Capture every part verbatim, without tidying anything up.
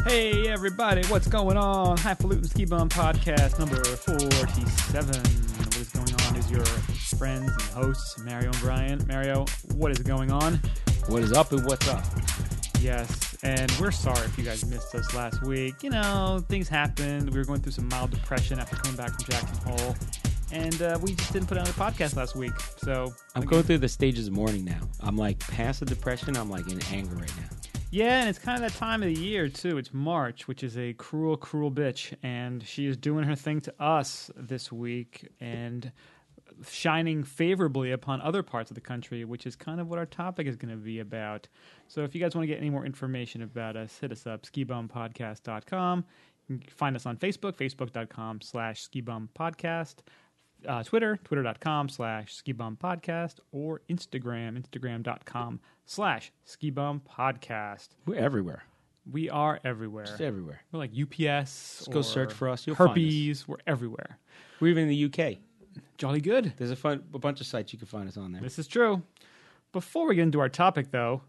Hey everybody, what's going on? Highfalutin Ski Bum Podcast number forty-seven. What is going on is your friends and hosts, Mario and Brian. Mario, what is going on? What is up and what's up? Yes, and we're sorry if you guys missed us last week. You know, things happened. We were going through some mild depression after coming back from Jackson Hole, and uh, we just didn't put out a podcast last week. So I'm again, going through the stages of mourning now. I'm like past the depression. I'm like in anger right now. yeah, and it's kind of that time of the year, too. It's March, which is a cruel, cruel bitch, and she is doing her thing to us this week and shining favorably upon other parts of the country, which is kind of what our topic is going to be about. So if you guys want to get any more information about us, hit us up, ski bum podcast dot com. You can find us on Facebook, facebook.com slash skibumpodcast. Uh, Twitter, twitter.com slash skibumpodcast, or Instagram, instagram.com slash skibumpodcast. We're everywhere. We are everywhere. Just everywhere. We're like U P S. Just go search for us. You'll herpes. find us. We're everywhere. We're even in the U K. Jolly good. There's a fun, a bunch of sites you can find us on there. This is true. Before we get into our topic, though,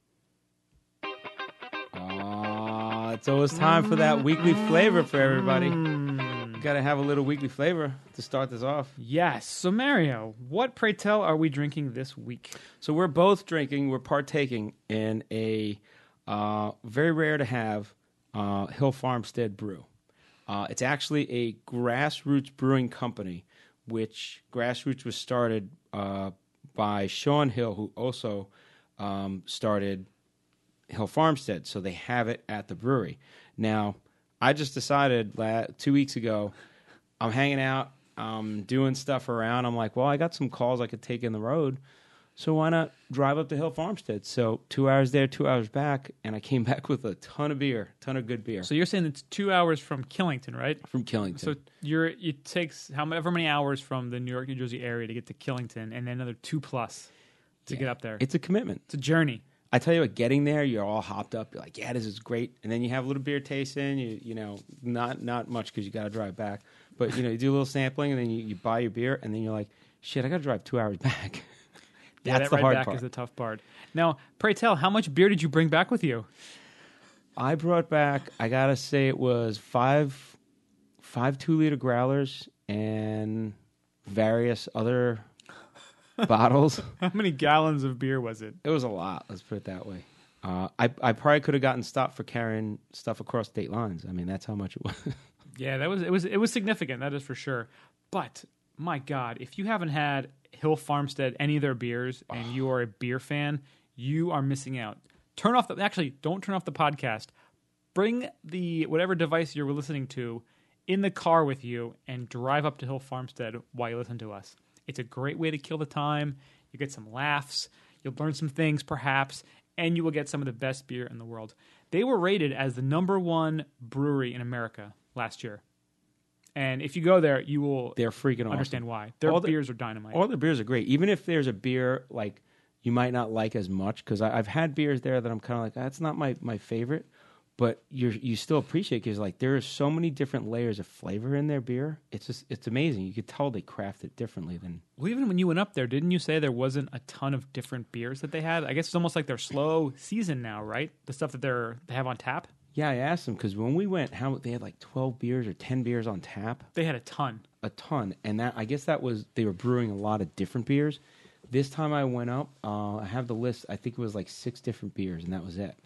Aw, it's always time for that weekly flavor for everybody. mm, Got to have a little weekly flavor to start this off. yes. So, Mario, what, pray tell, are we drinking this week? So we're both drinking, we're partaking in a uh, very rare to have uh, Hill Farmstead brew. Uh, it's actually a grassroots brewing company, which grassroots was started uh, by Sean Hill, who also um, started Hill Farmstead. So they have it at the brewery. Now, I just decided la- two weeks ago, I'm hanging out, I'm doing stuff around. I'm like, well, I got some calls I could take in the road. So why not drive up to Hill Farmstead? So two hours there, two hours back, and I came back with a ton of beer, ton of good beer So you're saying it's two hours from Killington, right? from Killington. So you're it takes however many hours from the New York, New Jersey area to get to Killington, and then another two plus to Yeah. get up there. It's a commitment. It's a journey. I tell you what, getting there, you're all hopped up. You're like, yeah, this is great. And then you have a little beer tasting. You you know, not not much because you got to drive back. But, you know, you do a little sampling, and then you, you buy your beer, and then you're like, shit, I got to drive two hours back. Yeah, That's that the ride hard back part. is the tough part. Now, pray tell, how much beer did you bring back with you? I brought back, I got to say it was five, five two-liter growlers and various other bottles. How many gallons of beer was it? It was a lot, let's put it that way. Uh, I, I probably could have gotten stopped for carrying stuff across state lines. I mean, that's how much it was. Yeah, that was it was it was significant, that is for sure. But my God, if you haven't had Hill Farmstead any of their beers and you are a beer fan, you are missing out. Turn off the actually don't turn off the podcast. Bring the whatever device you're listening to in the car with you and drive up to Hill Farmstead while you listen to us. It's a great way to kill the time. You get some laughs, you'll learn some things perhaps, and you will get some of the best beer in the world. They were rated as the number one brewery in America last year. And if you go there, you will They're freaking awesome. understand why. Their All the- beers are dynamite. All the beers are great. Even if there's a beer like you might not like as much, because I've had beers there that I'm kind of like, that's not my, my favorite, but you you still appreciate because like there are so many different layers of flavor in their beer. It's just it's amazing. You could tell they craft it differently than. Well, even when you went up there, didn't you say there wasn't a ton of different beers that they had? I guess it's almost like their slow season now, right? The stuff that they're they have on tap. Yeah, I asked them because when we went, how they had like twelve beers or ten beers on tap, They had a ton. a ton, and that I guess that was they were brewing a lot of different beers. This time I went up, uh, I have the list. I think it was like six different beers, and that was it.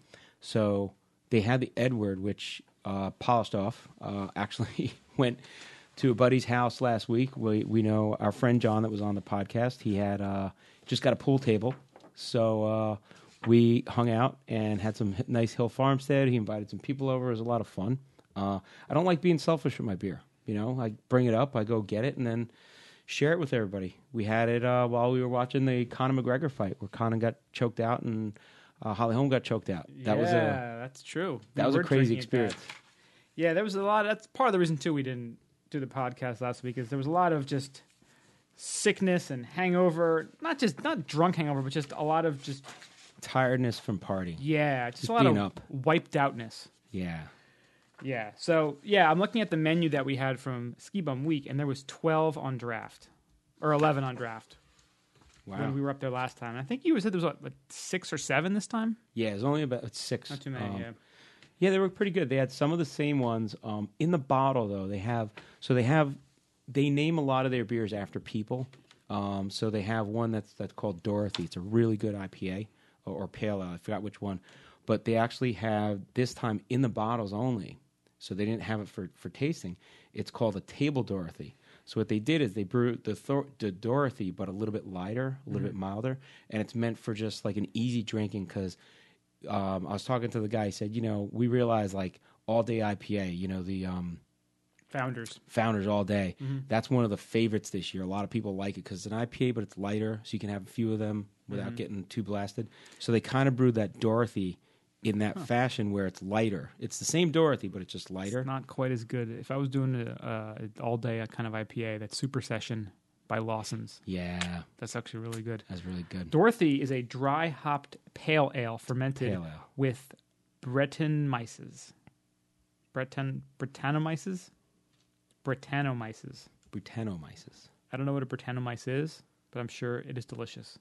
So they had the Edward, which uh, polished off. Uh, actually went to a buddy's house last week. We we know our friend John that was on the podcast. He had uh, just got a pool table, so uh, we hung out and had some h- nice Hill Farmstead. He invited some people over. It was a lot of fun. Uh, I don't like being selfish with my beer. You know, I bring it up, I go get it, and then share it with everybody. We had it uh, while we were watching the Conor McGregor fight, where Conor got choked out and uh, Holly Holm got choked out. That yeah, was a that's true. that We was a were crazy drinking it experience. back. Yeah, there was a lot. That's part of the reason too we didn't do the podcast last week is there was a lot of just sickness and hangover. Not just not drunk hangover, but just a lot of just Tiredness from partying. yeah, just, Just a lot being of up. wiped outness. Yeah. Yeah. So yeah, I'm looking at the menu that we had from Ski Bum Week, and there was twelve on draft, or eleven on draft Wow. when we were up there last time. I think you said there was what, like six or seven this time. Yeah, it's only about it's six. Not too many. Um, yeah. Yeah, they were pretty good. They had some of the same ones. Um, in the bottle, though, they have so they have they name a lot of their beers after people. Um, so they have one that's that's called Dorothy. It's a really good I P A or, or pale ale. I forgot which one, but they actually have this time in the bottles only. So they didn't have it for, for tasting. It's called a Table Dorothy. So what they did is they brewed the, Thor- the Dorothy, but a little bit lighter, a little mm-hmm. bit milder, and it's meant for just like an easy drinking. Because um, I was talking to the guy, he said, you know, we realize like all day I P A, you know, the um, Founders. Founders all day. Mm-hmm. That's one of the favorites this year. A lot of people like it because it's an I P A, but it's lighter, so you can have a few of them without mm-hmm. getting too blasted. So they kind of brewed that Dorothy in that huh. fashion where it's lighter. It's the same Dorothy, but it's just lighter. It's not quite as good. If I was doing a, a all day kind of I P A, that's Super Session by Lawson's. Yeah. That's actually really good. That's really good. Dorothy is a dry hopped pale ale fermented pale ale. with Brettanomyces. Breton Brettanomyces? Brettanomyces. Brettanomyces. I don't know what a Brettanomyces is, but I'm sure it is delicious.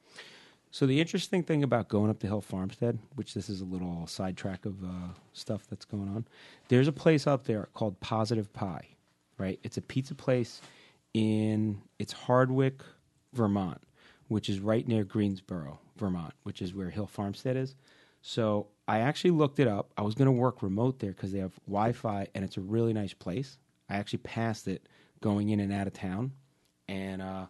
So the interesting thing about going up to Hill Farmstead, which this is a little sidetrack of uh, stuff that's going on, there's a place up there called Positive Pie, right? It's a pizza place in, it's Hardwick, Vermont, which is right near Greensboro, Vermont, which is where Hill Farmstead is. So I actually looked it up. I was going to work remote there because they have Wi-Fi, and it's a really nice place. I actually passed it going in and out of town, and uh,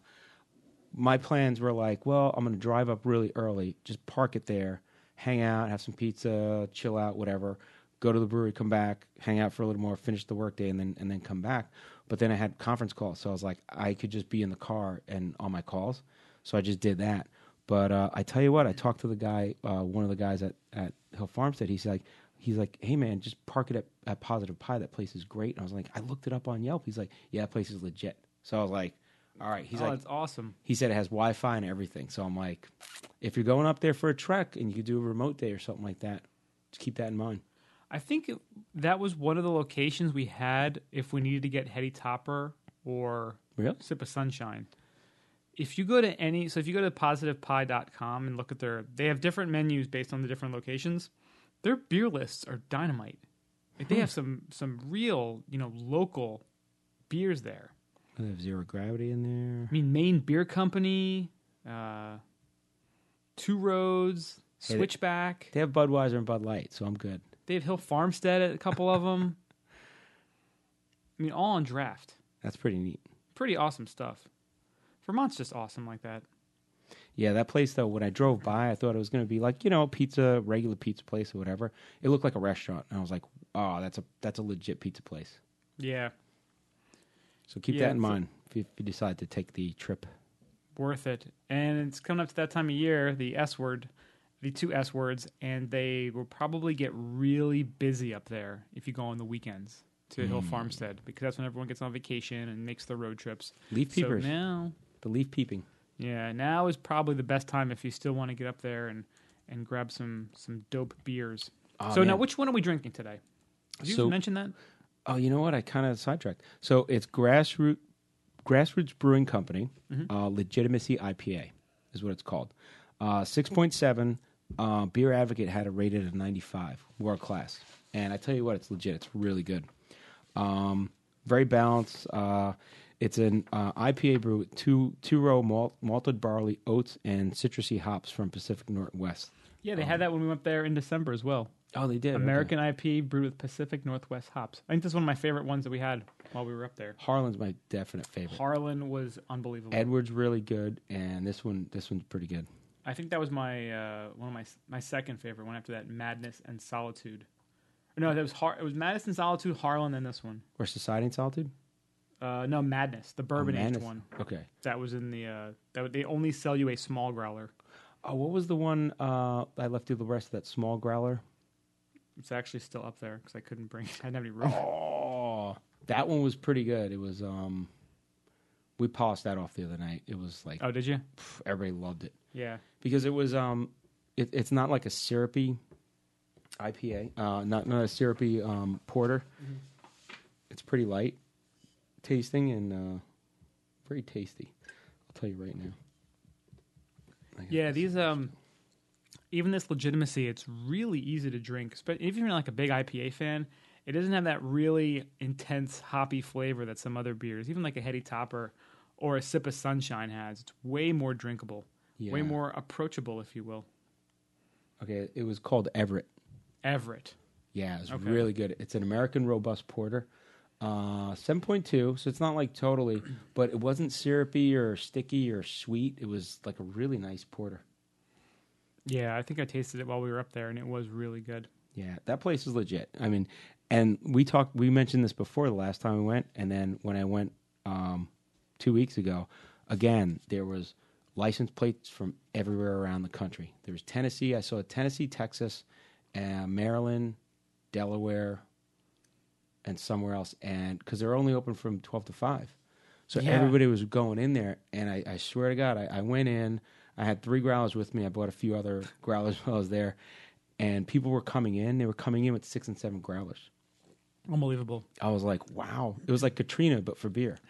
my plans were like, well, I'm going to drive up really early, just park it there, hang out, have some pizza, chill out, whatever, go to the brewery, come back, hang out for a little more, finish the workday, and then and then come back. But then I had conference calls, so I was like, I could just be in the car and on my calls, so I just did that. But uh, I tell you what, I talked to the guy, uh, one of the guys at, at Hill Farmstead. He's like, he's like, hey man, just park it at, at Positive Pie. That place is great. And I was like, I looked it up on Yelp. He's like, yeah, that place is legit. So I was like, all right. He's oh, like, that's awesome. He said it has Wi-Fi and everything. So I'm like, if you're going up there for a trek and you could do a remote day or something like that, just keep that in mind. I think it, that was one of the locations we had if we needed to get Heady Topper or really? Sip of Sunshine. If you go to any, so if you go to positive pie dot com and look at their, they have different menus based on the different locations. Their beer lists are dynamite. Like they have some some real, you know, local beers there. They have Zero Gravity in there. I mean, Maine Beer Company, uh, Two Roads, Hey, Switchback. They have Budweiser and Bud Light, so I'm good. They have Hill Farmstead at a couple of them. I mean, all on draft. That's pretty neat. Pretty awesome stuff. Vermont's just awesome like that. Yeah, that place, though, when I drove by, I thought it was going to be like, you know, pizza, regular pizza place or whatever. It looked like a restaurant. And I was like, oh, that's a that's a legit pizza place. Yeah. So keep Yeah, that in so- mind if you, if you decide to take the trip. Worth it. And it's coming up to that time of year, the S word, the two S words, and they will probably get really busy up there if you go on the weekends to Hill Farmstead, because that's when everyone gets on vacation and makes their road trips. Leaf peepers. So now, The leaf peeping. yeah, now is probably the best time if you still want to get up there and, and grab some, some dope beers. Oh, so now, man. which one are we drinking today? Did you So- mention that? Oh, you know what? I kind of sidetracked. So it's Grassroot, Grassroots Brewing Company, Mm-hmm. uh, Legitimacy I P A is what it's called. Uh, six point seven. Uh, Beer Advocate had it rated at ninety-five, world class. And I tell you what, it's legit. It's really good. Um, very balanced. Uh, it's an uh, I P A brew with two two row malt, malted barley, oats, and citrusy hops from Pacific Northwest. Yeah, they had that when we went there in December as well. Oh, they did. American I P A brewed with Pacific Northwest hops. I think this is one of my favorite ones that we had while we were up there. Harlan's my definite favorite. Harlan was unbelievable. Edward's really good, and this one this one's pretty good. I think that was my uh, one of my my second favorite one after that, Madness and Solitude. Or no, that was Har- it was Madness and Solitude, Harlan, and this one. Or Society and Solitude? Uh, no, Madness, the bourbon aged Madness. one. Okay. That was in the uh, that would, they only sell you a small growler. Oh, what was the one uh, I left through the rest of that small growler? It's actually still up there because I couldn't bring. I didn't have any room. Oh, that one was pretty good. It was. Um, we polished that off the other night. It was like Oh, did you? pff, everybody loved it Yeah. because it was. Um, it, it's not like a syrupy I P A. Uh, not not a syrupy um, porter. Mm-hmm. It's pretty light tasting and uh, very tasty. I'll tell you right now. I got Yeah, this. these um, even this legitimacy, it's really easy to drink. But if you're like a big I P A fan, it doesn't have that really intense hoppy flavor that some other beers, even like a Heady Topper or a Sip of Sunshine has. It's way more drinkable, Yeah. way more approachable, if you will. Okay, it was called Everett. Everett. Yeah, it's Okay. really good. It's an American Robust Porter. Uh, seven point two, so it's not like totally, but it wasn't syrupy or sticky or sweet. It was like a really nice porter. Yeah, I think I tasted it while we were up there, and it was really good. Yeah, that place is legit. I mean, and we talked, we mentioned this before the last time we went, and then when I went um, two weeks ago, again, there was license plates from everywhere around the country. There was Tennessee. I saw Tennessee, Texas, uh, Maryland, Delaware, and somewhere else, and because they're only open from twelve to five. So Yeah. everybody was going in there, and I, I swear to God, I, I went in, I had three growlers with me, I bought a few other growlers while I was there, and people were coming in, they were coming in with six and seven growlers. Unbelievable. I was like, wow. It was like Katrina, but for beer.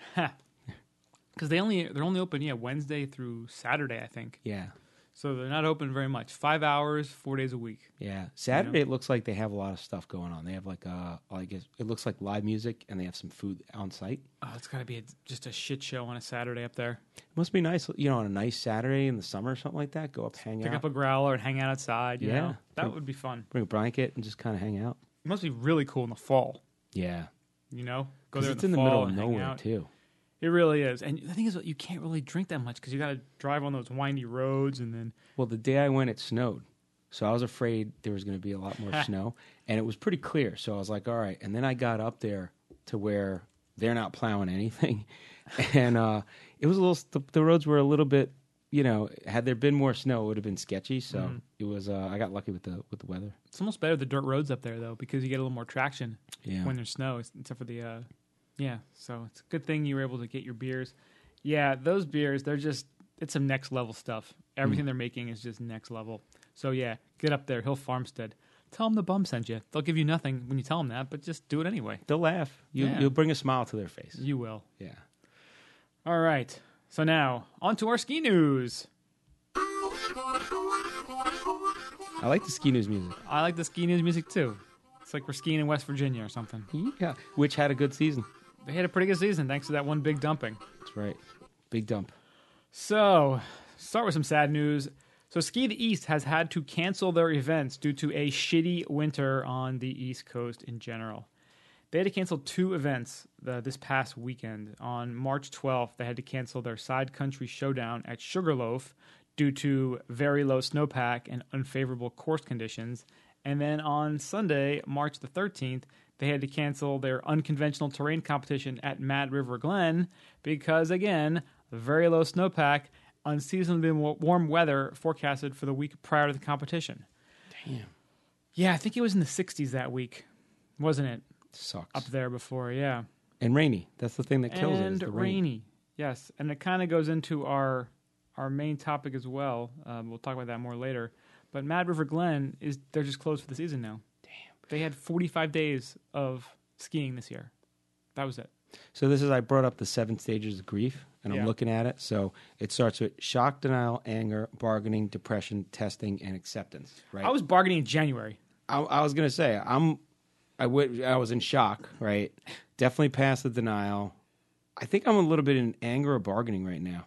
Because they only they're only open yeah Wednesday through Saturday, I think. Yeah. So they're not open very much. Five hours, four days a week. Yeah. Saturday, it looks like they have a lot of stuff going on. They have like, uh, I guess, it looks like live music, and they have some food on site. Oh, it's got to be a, just a shit show on a Saturday up there. It must be nice, you know, on a nice Saturday in the summer or something like that. Go up, hang Pick out, up a growler and hang out outside. You Yeah. know? That would be fun. bring a blanket, and just kind of hang out. It must be really cool in the fall. Yeah. You know, go Because there it's in in the, the fall middle of and hang nowhere, out. too. It really is. And the thing is, you can't really drink that much because you got to drive on those windy roads, and then Well, the day I went, it snowed. So I was afraid there was going to be a lot more snow. And it was pretty clear. So I was like, all right. And then I got up there to where they're not plowing anything. And uh, it was a little, the, the roads were a little bit, you know, had there been more snow, it would have been sketchy. So Mhm. it was, uh, I got lucky with the with the weather. it's almost better the dirt roads up there though because you get a little more traction Yeah. when there's snow, except for the uh, yeah. So it's a good thing you were able to get your beers. Yeah, those beers, they're just it's some next level stuff. Everything Mm. they're making is just next level. So yeah, get up there, Hill Farmstead. Tell them the bum sent you. They'll give you nothing when you tell them that, but just do it anyway. They'll laugh. You, Yeah. You'll bring a smile to their face. You will. Yeah. All right. So now on to our ski news. I like the ski news music. I like the ski news music too. It's like we're skiing in West Virginia or something. Yeah. Which had a good season. They had a pretty good season thanks to that one big dumping. That's right. Big dump. So, start with some sad news. So, Ski the East has had to cancel their events due to a shitty winter on the East Coast in general. They had to cancel two events uh, this past weekend. On March twelfth, they had to cancel their Side Country Showdown at Sugarloaf due to very low snowpack and unfavorable course conditions. And then on Sunday, March the thirteenth, they had to cancel their unconventional terrain competition at Mad River Glen because, again, very low snowpack, unseasonably wa- warm weather forecasted for the week prior to the competition. Damn. Yeah, I think it was in the sixties that week, wasn't it? Sucks. Up there before, yeah. And rainy. That's the thing that kills it. And is the rain. rainy, yes. And it kind of goes into our our main topic as well. Um, we'll talk about that more later. But Mad River Glen is they're just closed for the season now. Damn. They had forty-five days of skiing this year. That was it. So this is, I brought up the seven stages of grief, and I'm Yeah. looking at it. So it starts with shock, denial, anger, bargaining, depression, testing, and acceptance. Right. I was bargaining in January. I, I was gonna say I'm. I would. I was in shock. Right. Definitely past the denial. I think I'm a little bit in anger or bargaining right now.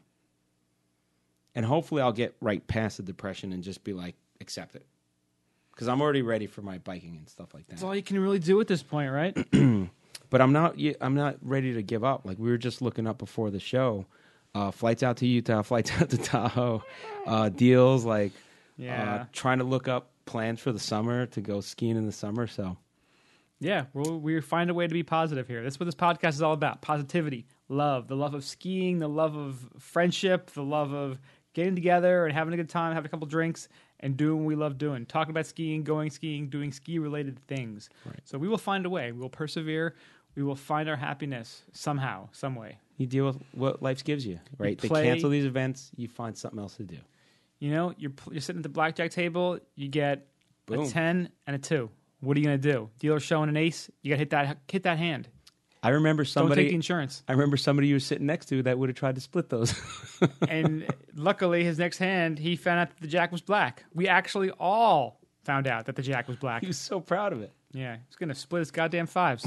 And hopefully I'll get right past the depression and just be like, accept it. Because I'm already ready for my biking and stuff like that. That's all you can really do at this point, right? But I'm not. y- I'm not ready to give up. Like we were just looking up before the show, uh, flights out to Utah, flights out to Tahoe, uh, deals. Like Yeah. uh, trying to look up plans for the summer to go skiing in the summer. So Yeah, we'll, we find a way to be positive here. That's what this podcast is all about. Positivity, love, the love of skiing, the love of friendship, the love of getting together and having a good time, having a couple drinks, and doing what we love doing. Talking about skiing, going skiing, doing ski-related things. Right. So we will find a way. We will persevere. We will find our happiness somehow, some way. you deal with what life gives you. Right. They play- cancel these events. You find something else to do. You know, you're, you're sitting at the blackjack table, you get Boom. a ten and a two. What are you going to do? Dealer showing an ace, you got to hit that hit that hand. I remember Don't somebody. take the insurance. I remember somebody you were sitting next to that would have tried to split those. And luckily, his next hand, he found out that the jack was black. We actually all found out that the jack was black. He was so proud of it. Yeah, he's gonna split his goddamn fives.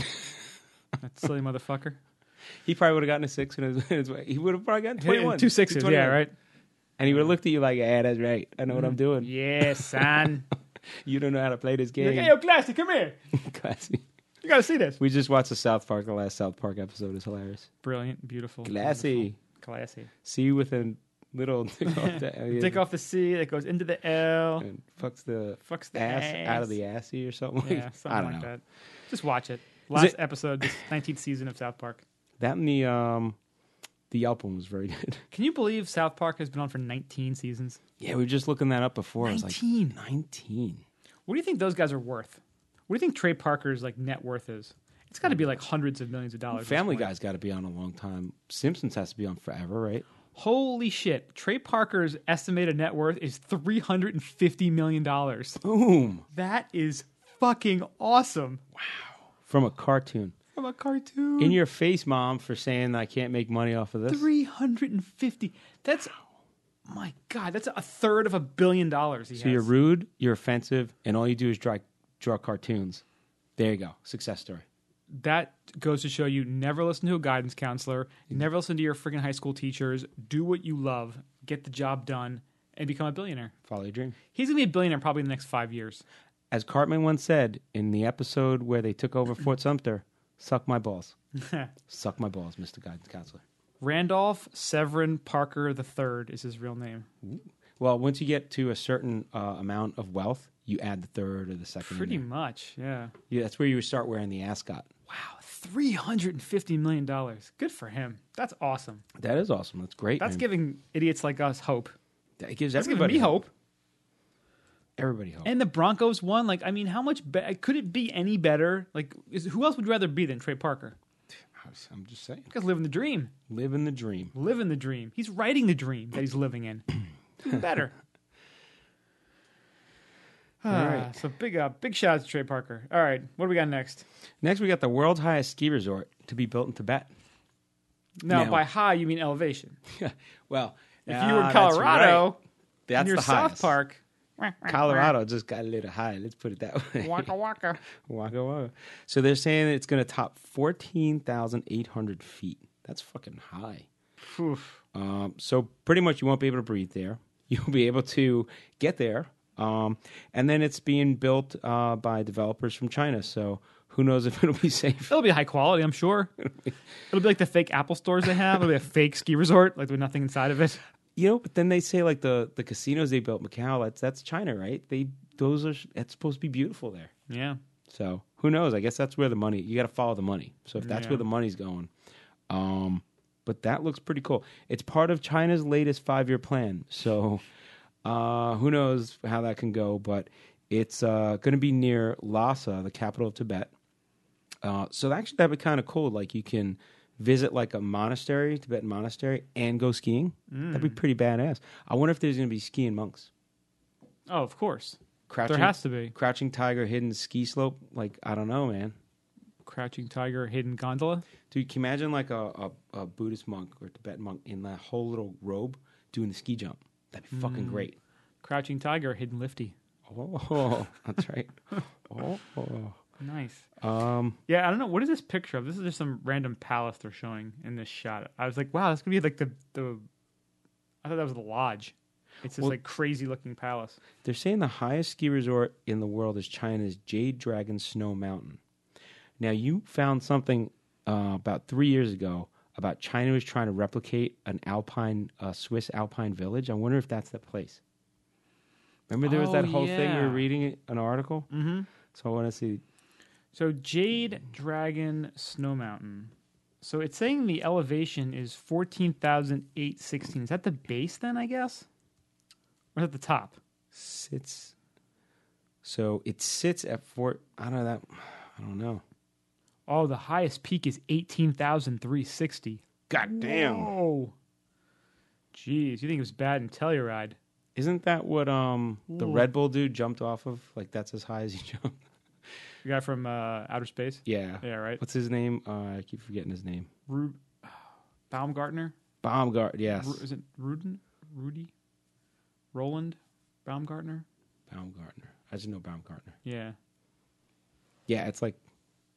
That silly motherfucker. He probably would have gotten a six in his, in his way. He would have probably gotten twenty-one. Two sixes, twenty-one. yeah, right. And he would have looked at you like, yeah, that's right. I know what I'm doing. Yeah, son. You don't know how to play this You're game. like, hey, yo, Classy, come here. Classy. You gotta see this. We just watched the South Park. The last South Park episode is hilarious. Brilliant, beautiful. Classy. Wonderful. Classy. See you with a little dick off the, oh, yeah. Dick off the C that goes into the L. And fucks the, Fucks the ass, ass. out of the assy or something. Like, Yeah, something I don't like know. that. Just watch it. Last it- episode, this nineteenth season of South Park. That and the um, the Yelp one was very good. Can you believe South Park has been on for nineteen seasons? Yeah, we were just looking that up before. nineteen. I was like, nineteen. What do you think those guys are worth? What do you think Trey Parker's like net worth is? It's got to be like hundreds of millions of dollars. at this Family point. Guy's got to be on a long time. Simpsons has to be on forever, right? Holy shit! Trey Parker's estimated net worth is three hundred and fifty million dollars. Boom. That is fucking awesome. From a cartoon. From a cartoon. In your face, Mom, for saying I can't make money off of this. Three hundred and fifty. That's my God. That's a third of a billion dollars. He So has. you're rude, you're offensive, and all you do is draw, draw cartoons. There you go. Success story. That goes to show you never listen to a guidance counselor. Never listen to your freaking high school teachers. Do what you love. Get the job done and become a billionaire. Follow your dream. He's going to be a billionaire probably in the next five years. As Cartman once said in the episode where they took over Fort Sumter, suck my balls. Suck my balls, Mister Guidance Counselor. Randolph Severin Parker the third is his real name. Well, once you get to a certain uh, amount of wealth, you add the third or the second. in Pretty there. much, yeah. Yeah, that's where you start wearing the ascot. Wow, three hundred fifty million dollars. Good for him. That's awesome. That is awesome. That's great. That's man. giving idiots like us hope. It gives That's giving everybody me hope. Everybody hope. And the Broncos won. Like, I mean, how much be- could it be any better? Like, is, who else would you rather be than Trey Parker? I'm just saying. You guys living the dream. Living the dream. Living the dream. He's writing the dream that he's living in. Even better. All Ah, right. So big up, big shout out to Trey Parker. All right, what do we got next? Next, we got the world's highest ski resort to be built in Tibet. Now, Now- by high, you mean elevation. Well, If ah, you were in that's Colorado, right. that's near the South highest. Park, Colorado just got a little high. Let's put it that way. waka waka. Waka waka. So they're saying it's going to top fourteen thousand eight hundred feet. That's fucking high. Oof. Um, so pretty much you won't be able to breathe there. You'll be able to get there. Um, and then it's being built uh, by developers from China. So who knows if it'll be safe. It'll be high quality, I'm sure. It'll be like the fake Apple stores they have. It'll be a fake ski resort, like with nothing inside of it. You know, but then they say like the, the casinos they built in Macau, that's, that's China, right? They those are it's supposed to be beautiful there. Yeah. So who knows? I guess that's where the money. You got to follow the money. So if that's Yeah. where the money's going, um, but that looks pretty cool. It's part of China's latest five year plan. So uh, who knows how that can go? But it's uh, going to be near Lhasa, the capital of Tibet. Uh, so actually, that'd be kind of cool. Like you can visit like a monastery, Tibetan monastery, and go skiing. That'd be pretty badass. I wonder if there's going to be skiing monks. Oh, of course. Crouching, There has to be. Crouching Tiger, hidden ski slope. Like I don't know, man. Crouching Tiger, Hidden Gondola. Dude, can you imagine like a, a, a Buddhist monk or Tibetan monk in that whole little robe doing the ski jump? That'd be fucking great. Crouching Tiger, Hidden Lifty. Oh, that's right. Oh, oh. Nice. Um, Yeah, I don't know. What is this picture of? This is just some random palace they're showing in this shot. I was like, wow, that's going to be like the, the... I thought that was the lodge. It's this Well- like crazy looking palace. they're saying the highest ski resort in the world is China's Jade Dragon Snow Mountain. Now, you found something uh, about three years ago about China was trying to replicate an alpine, uh, Swiss alpine village. I wonder if that's the place. Remember there was Oh, that whole thing we were yeah. reading an article? Mm-hmm. So I want to see. So Jade Dragon Snow Mountain. So it's saying the elevation is fourteen thousand eight hundred sixteen. Is that the base then, I guess? Or is that the top? Sits. So it sits at four. I don't know that. I don't know. Oh, the highest peak is eighteen thousand three hundred sixty. God damn. Whoa. Jeez, you think it was bad in Telluride. Isn't that what um the Ooh. Red Bull dude jumped off of? Like that's as high as he jumped. The guy from uh, outer space. Yeah. Yeah, right. What's his name? Uh, I keep forgetting his name. Ru- Baumgartner. Baumgart. Yes. Ru- is it Ruden? Rudy? Roland Baumgartner. Baumgartner. I just know Baumgartner. Yeah, Yeah, it's like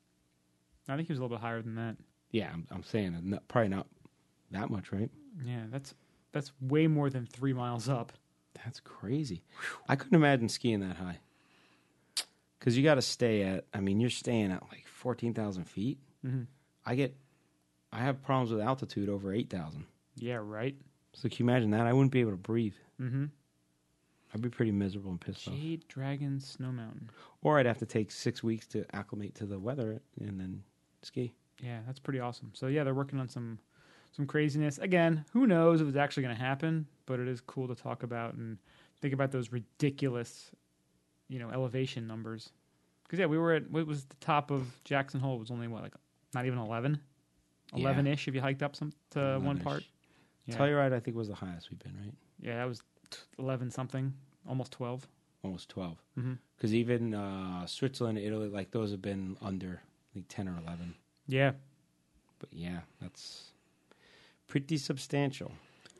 I think he was a little bit higher than that. yeah. I'm, I'm saying it, not, probably not that much, right? Yeah, that's that's way more than three miles up. That's crazy. I couldn't imagine skiing that high. Because you got to stay at. I mean, you're staying at like fourteen thousand feet. Mm-hmm. I get. I have problems with altitude over eight thousand. Yeah, right. So can you imagine that? I wouldn't be able to breathe. Mm-hmm. I'd be pretty miserable and pissed off. Jade Dragon Snow Mountain. Or I'd have to take six weeks to acclimate to the weather and then ski. Yeah, that's pretty awesome. So yeah, they're working on some some craziness. Again, who knows if it's actually going to happen, but it is cool to talk about and think about those ridiculous, you know, elevation numbers. Because yeah, we were at what was the top of Jackson Hole? It was only what, like not even eleven, eleven ish if you hiked up some to eleven-ish. one part. Yeah. Telluride, I think, was the highest we've been, right? Yeah, that was eleven something, almost twelve. Almost twelve. Mm-hmm. Because even uh, Switzerland, Italy, like those have been under like ten or eleven. Yeah. But yeah, that's pretty substantial.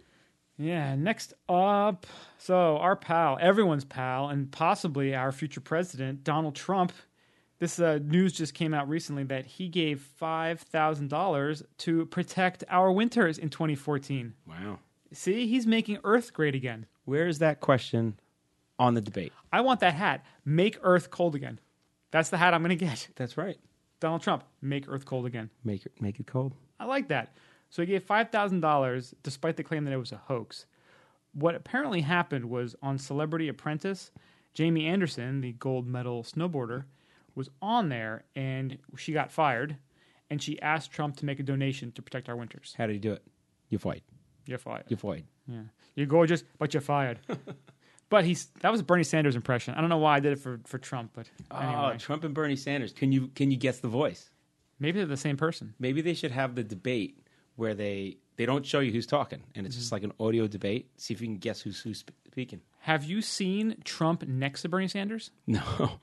Yeah, next up, so our pal, everyone's pal, and possibly our future president, Donald Trump. This uh, news just came out recently that he gave five thousand dollars to protect our winters in twenty fourteen. Wow. See, he's making Earth great again. Where is that question on the debate? I want that hat. Make Earth cold again. That's the hat I'm going to get. That's right. Donald Trump, make Earth cold again. Make it make it cold. I like that. So he gave five thousand dollars despite the claim that it was a hoax. What apparently happened was on Celebrity Apprentice, Jamie Anderson, the gold medal snowboarder, was on there and she got fired and she asked Trump to make a donation to protect our winters. How did he do it? You fight. You're fired. You fight. Yeah. You're gorgeous, but you're fired. But he's that was Bernie Sanders' impression. I don't know why I did it for, for Trump, but anyway. Oh, Trump and Bernie Sanders. Can you can you guess the voice? Maybe they're the same person. Maybe they should have the debate where they they don't show you who's talking, and it's just like an audio debate. See if you can guess who's who's speaking. Have you seen Trump next to Bernie Sanders? No.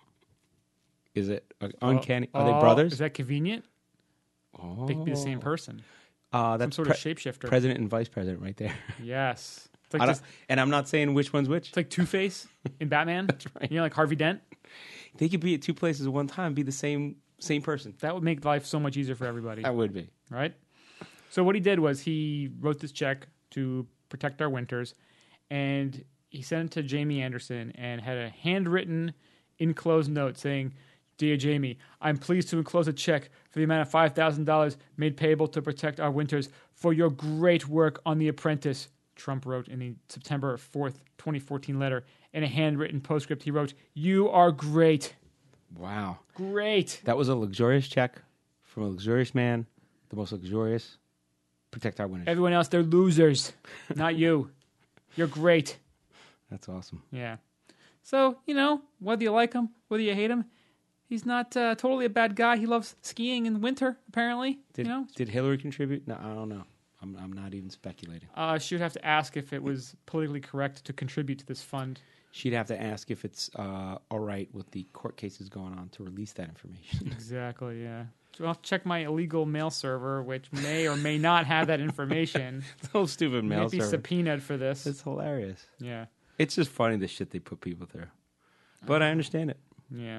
Is it uh, uncanny? Oh, Are they oh, brothers? Is that convenient? Oh. They could be the same person. Uh, that's Some sort pre- of shapeshifter. president and vice president right there. Yes. It's I like, don't- just, and I'm not saying which one's which. it's like Two-Face in Batman. That's right. You know, like Harvey Dent. They could be at two places at one time, be the same same person. That would make life so much easier for everybody. That would be. Right? So what he did was he wrote this check to protect our winters, and he sent it to Jamie Anderson and had a handwritten enclosed note saying, "Dear Jamie, I'm pleased to enclose a check for the amount of five thousand dollars made payable to protect our winters for your great work on The Apprentice," Trump wrote in the September fourth, twenty fourteen letter. In a handwritten postscript, he wrote, "You are great. Wow. Great." That was a luxurious check from a luxurious man, the most luxurious. Protect our winters. Everyone else, they're losers. Not you. You're great. That's awesome. Yeah. So, you know, whether you like him, whether you hate him, he's not uh, totally a bad guy. He loves skiing in winter, apparently. Did you know? did Hillary contribute? No, I don't know. I'm I'm not even speculating. Uh, she would have to ask if it was politically correct to contribute to this fund. She'd have to ask if it's uh, all right with the court cases going on to release that information. Exactly, yeah. So I'll have to check my illegal mail server, which may or may not have that information. So stupid mail Might be server. subpoenaed for this. It's hilarious. Yeah, It's just funny the shit they put people through. But I understand it. yeah.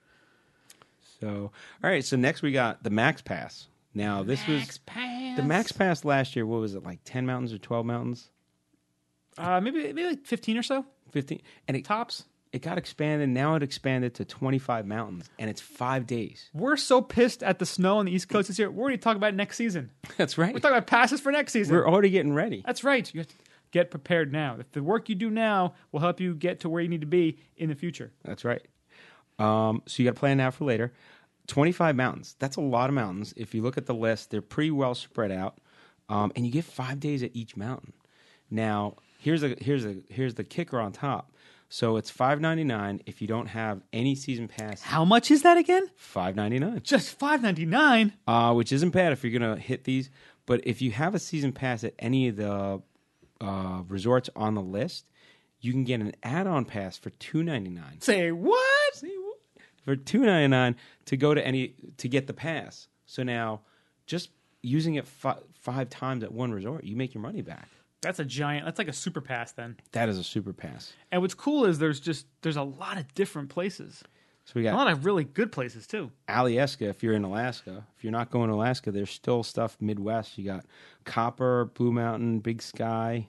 So, all right. So next we got the Max Pass. Now this Max was Pass. the Max Pass last year. What was it like? Ten mountains or twelve mountains? Uh, maybe maybe like fifteen or so Fifteen. And it tops. it got expanded. Now it expanded to twenty-five mountains, and it's five days. We're so pissed at the snow on the East Coast this year. We're already talking about next season. That's right. We're talking about passes for next season. We're already getting ready. That's right. You have to get prepared now. If the work you do now will help you get to where you need to be in the future. That's right. Um, so you got to plan now for later. twenty-five mountains. That's a lot of mountains. If you look at the list, they're pretty well spread out, um, and you get five days at each mountain. Now, here's a here's a here's the kicker on top. So it's five ninety-nine if you don't have any season pass. How much is that again? five ninety-nine, Just five ninety-nine. uh, which isn't bad if you're gonna hit these. But if you have a season pass at any of the uh, resorts on the list, you can get an add-on pass for two ninety-nine. Say what? for two ninety-nine to go to any to get the pass. So now, just using it fi- five times at one resort, you make your money back. That's a giant. That's like a super pass then. That is a super pass. And what's cool is there's just there's a lot of different places. So we A got lot of really good places too. Alyeska if you're in Alaska. If you're not going to Alaska, there's still stuff Midwest. You got Copper, Blue Mountain, Big Sky.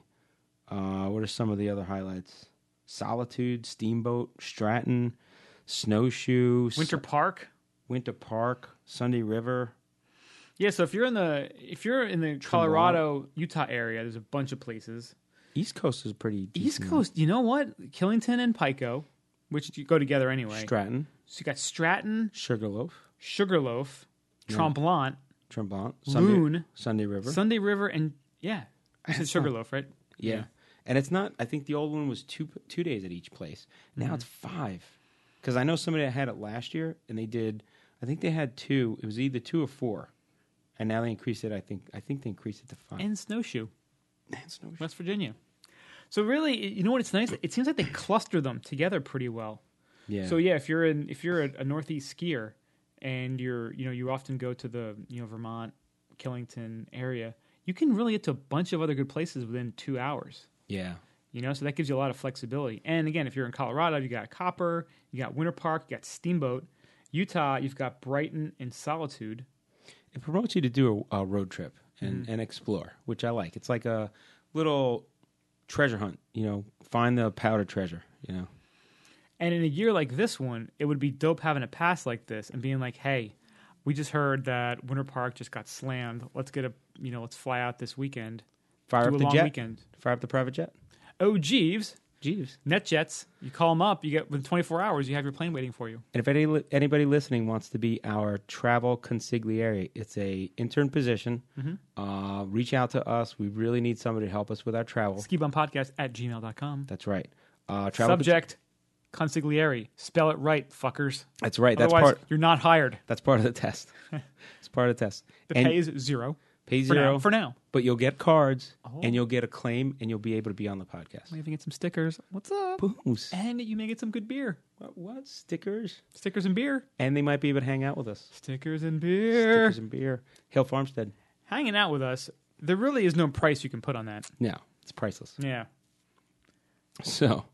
Uh, what are some of the other highlights? Solitude, Steamboat, Stratton, Snowshoe, Winter Su- Park. Winter Park, Sunday River. Yeah, so if you're in the if you're in the Colorado, Utah area, there's a bunch of places. East Coast is pretty decent. East Coast, you know what? Killington and Pico, which you go together anyway. Stratton, So you got Stratton, Sugarloaf, Sugarloaf, Yeah. Tremblant, Tremblant, Sunday, Loon, Sunday River. Sunday River, and yeah, you said That's Sugarloaf, right? yeah. And it's not, I think the old one was two two days at each place. Now Mm-hmm. it's five. Because I know somebody that had it last year, and they did, I think they had two. It was either two or four. And now they increased it, I think I think they increased it to five. And Snowshoe, And Snowshoe. West Virginia. So really, you know what? It's nice. It seems like they cluster them together pretty well. Yeah. So yeah, if you're in if you're a, a Northeast skier and you're you know you often go to the you know Vermont, Killington area, you can really get to a bunch of other good places within two hours. Yeah. You know, so that gives you a lot of flexibility. And again, if you're in Colorado, you got Copper, you got Winter Park, you got Steamboat. Utah, you've got Brighton and Solitude. It promotes you to do a, a road trip and, Mm-hmm. and explore, which I like. It's like a little treasure hunt, you know, find the powder treasure, you know. And in a year like this one, it would be dope having a pass like this and being like, hey, we just heard that Winter Park just got slammed. Let's get a, you know, let's fly out this weekend. Fire do up a the long jet. weekend. Fire up the private jet. Oh, Jeeves, Jeeves. NetJets, you call them up, you get within twenty-four hours, you have your plane waiting for you. And if any, anybody listening wants to be our travel consigliere, it's a intern position. Mm-hmm. Uh, reach out to us. We really need somebody to help us with our travel. Skibumpodcast at gmail dot com. That's right. Uh, travel Subject, consigliere. Spell it right, fuckers. Cons- that's right. That's Otherwise, part. you're not hired. That's part of the test. It's part of the test. The And pay is zero. pay For zero now. For now. but you'll get cards Oh. and you'll get a claim and you'll be able to be on the podcast. Might even get some stickers. What's up? Booms. And you may get some good beer. What, what stickers? Stickers and beer. And they might be able to hang out with us. Stickers and beer. Stickers and beer. Hill Farmstead. Hanging out with us, there really is no price you can put on that. No, it's priceless. Yeah. So,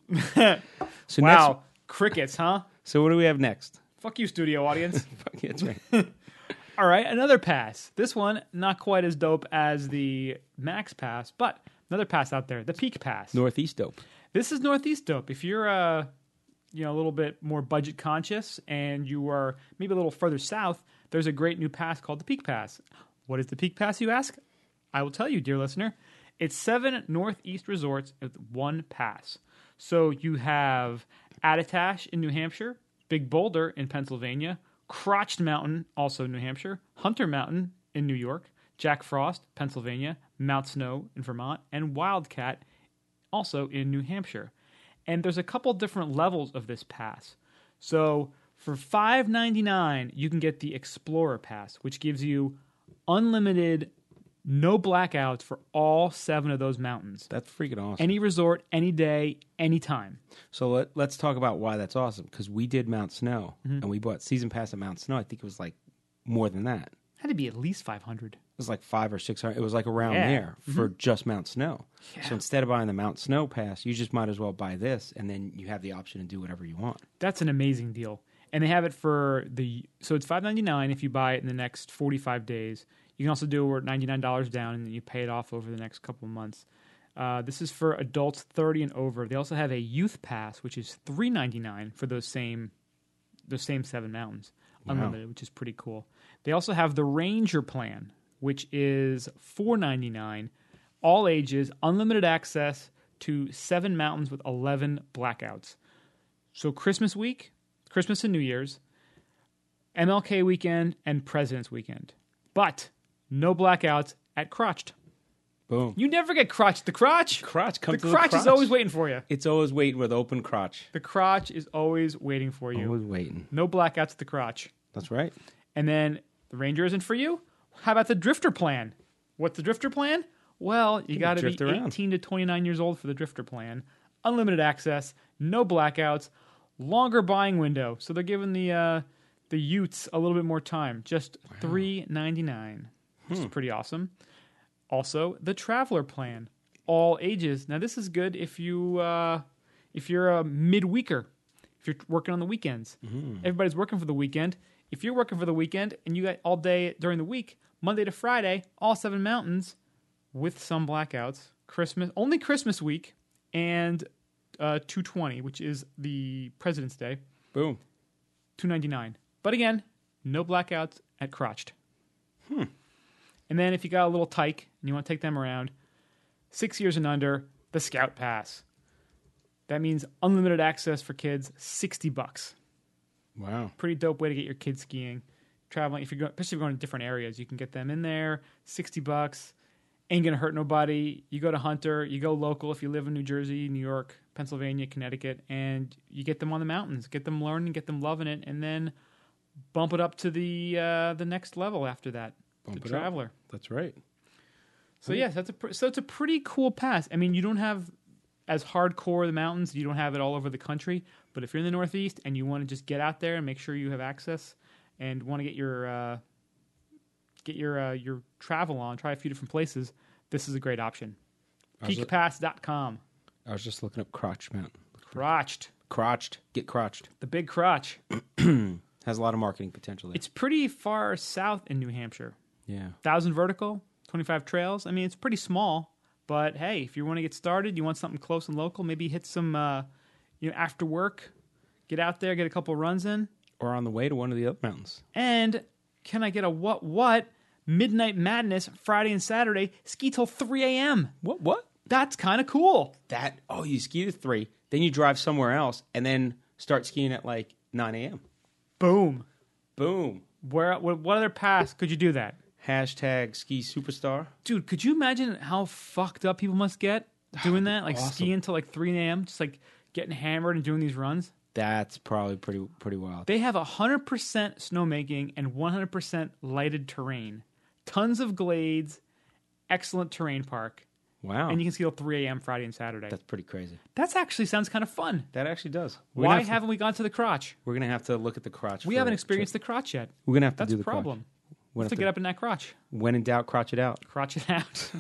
so Wow. next, Crickets, huh? so what do we have next? Fuck you, studio audience. Fuck, that's right. All right, another pass. This one, not quite as dope as the Max Pass, but another pass out there, the Peak Pass. Northeast dope. This is Northeast dope. If you're uh, you know, a little bit more budget conscious and you are maybe a little further south, there's a great new pass called the Peak Pass. What is the Peak Pass, you ask? I will tell you, dear listener. It's seven Northeast resorts with one pass. So you have Attitash in New Hampshire, Big Boulder in Pennsylvania, Crotched Mountain, also New Hampshire, Hunter Mountain in New York, Jack Frost, Pennsylvania, Mount Snow in Vermont, and Wildcat, also in New Hampshire. And there's a couple different levels of this pass. So for five ninety-nine, you can get the Explorer Pass, which gives you unlimited, no blackouts for all seven of those mountains. That's freaking awesome. Any resort, any day, anytime. So let, let's talk about why that's awesome. Because we did Mount Snow, Mm-hmm. and we bought season pass at Mount Snow. I think it was like more than that. Had to be at least five hundred. It was like five or six hundred. It was like around Yeah. there for just Mount Snow. Yeah. So instead of buying the Mount Snow pass, you just might as well buy this, and then you have the option to do whatever you want. That's an amazing deal. And they have it for the, so it's five ninety-nine if you buy it in the next forty-five days. You can also do it where ninety-nine dollars down and then you pay it off over the next couple of months. Uh, this is for adults thirty and over. They also have a youth pass, which is three ninety-nine for those same those same seven mountains, unlimited, which is pretty cool. They also have the Ranger plan, which is four ninety-nine, all ages, unlimited access to seven mountains with eleven blackouts. So Christmas week, Christmas and New Year's, M L K weekend, and President's weekend. But no blackouts at Crotched. Boom. You never get crotched. The crotch, Crotch, come the to crotch the is always waiting for you. It's always waiting with open crotch. The crotch is always waiting for you. Always waiting. No blackouts at the crotch. That's right. And then the Ranger isn't for you? How about the Drifter plan? What's the Drifter plan? Well, you got to be drift around. eighteen to twenty-nine years old for the Drifter plan. Unlimited access, no blackouts, longer buying window. So they're giving the uh, the Utes a little bit more time. Just three ninety-nine, which hmm. is pretty awesome. Also, the Traveler Plan, all ages. Now this is good if you uh, if you're a midweeker, if you're working on the weekends. Mm-hmm. Everybody's working for the weekend. If you're working for the weekend and you got all day during the week, Monday to Friday, all seven mountains, with some blackouts. Christmas only Christmas week and uh, two twenty, which is the President's Day. Boom, two ninety-nine. But again, no blackouts at Crotched. Hmm. And then if you got a little tyke and you want to take them around, six years and under, the Scout Pass. That means unlimited access for kids, sixty bucks. Wow. Pretty dope way to get your kids skiing. Traveling, if you're going, especially if you're going to different areas, you can get them in there, sixty bucks. Ain't going to hurt nobody. You go to Hunter, you go local if you live in New Jersey, New York, Pennsylvania, Connecticut, and you get them on the mountains, get them learning, get them loving it, and then bump it up to the uh, the next level after that. Bump the it Traveler. Up. That's right. So yes, that's a so it's a pretty cool pass. I mean, you don't have as hardcore the mountains. You don't have it all over the country. But if you're in the Northeast and you want to just get out there and make sure you have access and want to get your uh, get your uh, your travel on, try a few different places, this is a great option. peak pass dot com. I was just looking up Crotch Mountain. Crotched. Crotched. Get crotched. The big crotch. Has a lot of marketing potential there. It's pretty far south in New Hampshire. Yeah. one thousand vertical, twenty-five trails. I mean, it's pretty small. But, hey, if you want to get started, you want something close and local, maybe hit some, uh, you know, after work, get out there, get a couple runs in. Or on the way to one of the other mountains. And can I get a what, what? Midnight Madness, Friday and Saturday, ski till three a.m. What, what? That's kind of cool. That, oh, you ski to three, then you drive somewhere else, and then start skiing at like nine a.m. Boom. Boom. Where? What, what other pass could you do that? Hashtag ski superstar. Dude, could you imagine how fucked up people must get doing that? Like awesome. Skiing till like three a.m., just like getting hammered and doing these runs? That's probably pretty pretty wild. They have one hundred percent snowmaking and one hundred percent lighted terrain. Tons of glades, excellent terrain park. Wow. And you can ski till three a.m. Friday and Saturday. That's pretty crazy. That actually sounds kind of fun. That actually does. We're Why have haven't we gone to the crotch? We're going to have to look at the crotch. We haven't experienced the crotch yet. We're going to have to That's do the the problem. crotch. We have to get up in that crotch. When in doubt, crotch it out. Crotch it out.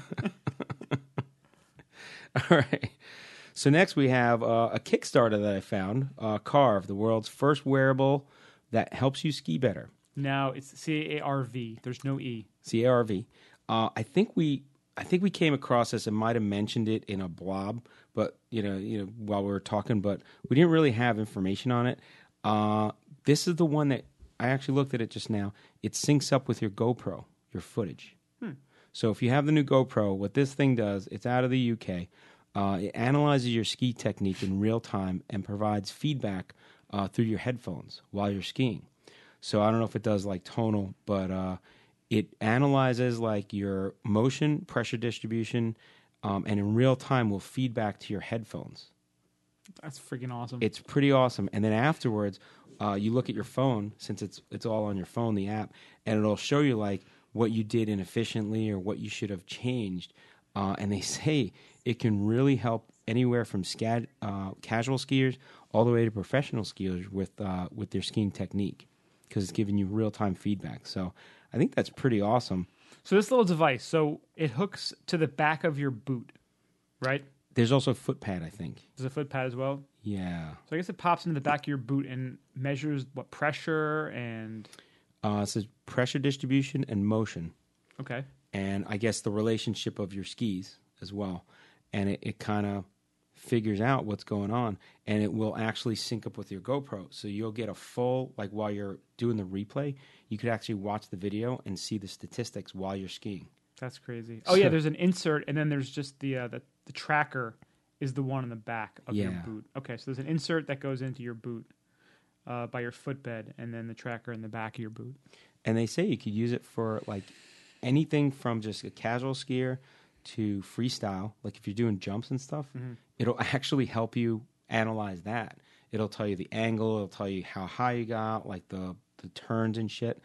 All right. So next we have uh, a Kickstarter that I found, uh, Carve, the world's first wearable that helps you ski better. Now it's C A R V. There's no E. C A R V. Uh, I think we, I think we came across this and might have mentioned it in a blob, but you know, you know, while we were talking, but we didn't really have information on it. Uh, this is the one that I actually looked at it just now. It syncs up with your GoPro, your footage. Hmm. So if you have the new GoPro, what this thing does, it's out of the U K. Uh, it analyzes your ski technique in real time and provides feedback uh, through your headphones while you're skiing. So I don't know if it does like tonal, but uh, it analyzes like your motion, pressure distribution, um, and in real time will feed back to your headphones. That's freaking awesome. It's pretty awesome. And then afterwards, uh, you look at your phone, since it's it's all on your phone, the app, and it'll show you like what you did inefficiently or what you should have changed. Uh, and they say it can really help anywhere from scad, uh, casual skiers all the way to professional skiers with uh, with their skiing technique, because it's giving you real time feedback. So I think that's pretty awesome. So this little device, so it hooks to the back of your boot, right? There's also a foot pad, I think. There's a foot pad as well. Yeah. So I guess it pops into the back of your boot and measures what pressure and. Uh, it says pressure distribution and motion. Okay. And I guess the relationship of your skis as well. And it, it kind of figures out what's going on. And it will actually sync up with your GoPro. So you'll get a full, like while you're doing the replay, you could actually watch the video and see the statistics while you're skiing. That's crazy. Oh, yeah, there's an insert, and then there's just the uh, the, the tracker is the one in the back of yeah. your boot. Okay, so there's an insert that goes into your boot uh, by your footbed, and then the tracker in the back of your boot. And they say you could use it for like anything from just a casual skier to freestyle. Like if you're doing jumps and stuff, mm-hmm. it'll actually help you analyze that. It'll tell you the angle. It'll tell you how high you got, like the, the turns and shit.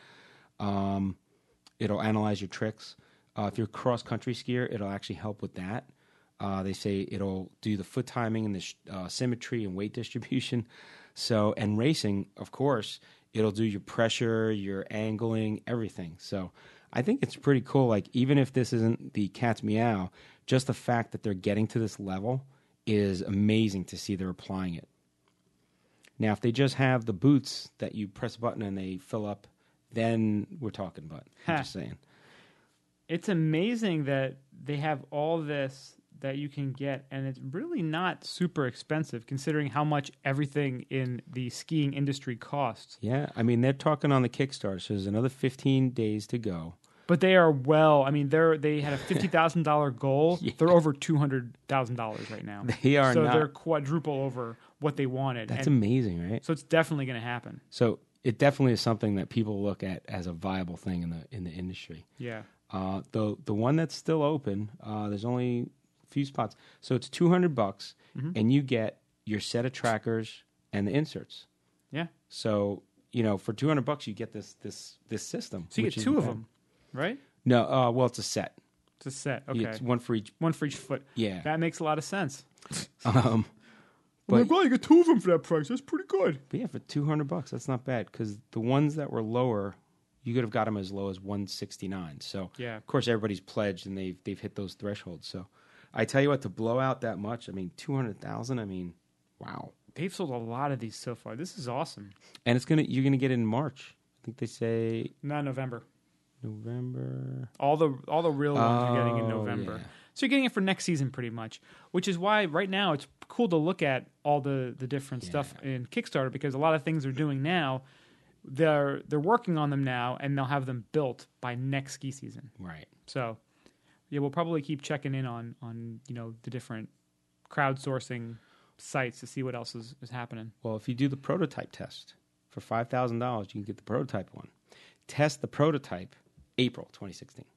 Um, it'll analyze your tricks. Uh, if you're a cross-country skier, it'll actually help with that. Uh, they say it'll do the foot timing and the sh- uh, symmetry and weight distribution. So, and racing, of course, it'll do your pressure, your angling, everything. So I think it's pretty cool. Like, even if this isn't the cat's meow, just the fact that they're getting to this level is amazing to see they're applying it. Now, if they just have the boots that you press a button and they fill up, then we're talking about. I'm Ha. just saying. It's amazing that they have all this that you can get, and it's really not super expensive considering how much everything in the skiing industry costs. Yeah, I mean, they're talking on the Kickstarter, so there's another fifteen days to go. But they are well. I mean, they're they had a fifty thousand dollar goal. Yeah. They're over two hundred thousand dollars right now. They are so not. they're quadruple over what they wanted. That's and amazing, right? so it's definitely going to happen. So it definitely is something that people look at as a viable thing in the in the industry. Yeah. Uh, the the one that's still open, uh, there's only a few spots, so it's two hundred bucks, Mhm. and you get your set of trackers and the inserts. Yeah. So you know, for two hundred bucks, you get this this this system. So you which get is two of bad. them, right? No, uh, well, it's a set. It's a set. You Okay. get one for each. One for each foot. Yeah. That makes a lot of sense. Um, But, but well, you get two of them for that price. That's pretty good. But yeah, for two hundred bucks, that's not bad because the ones that were lower, you could have got them as low as one sixty-nine. So Yeah. of course everybody's pledged and they've they've hit those thresholds. So I tell you what, to blow out that much, I mean two hundred thousand. I mean, wow. They've sold a lot of these so far. This is awesome. And it's gonna you're gonna get it in March. I think they say Not November. November. All the all the real ones you're getting in Oh, November. yeah. So you're getting it for next season pretty much, which is why right now it's cool to look at all the, the different Yeah. stuff in Kickstarter because a lot of things they're doing now, they're they're working on them now and they'll have them built by next ski season. Right. So yeah, we'll probably keep checking in on on you know the different crowdsourcing sites to see what else is, is happening. Well, if you do the prototype test for five thousand dollars, you can get the prototype one. Test the prototype April twenty sixteen.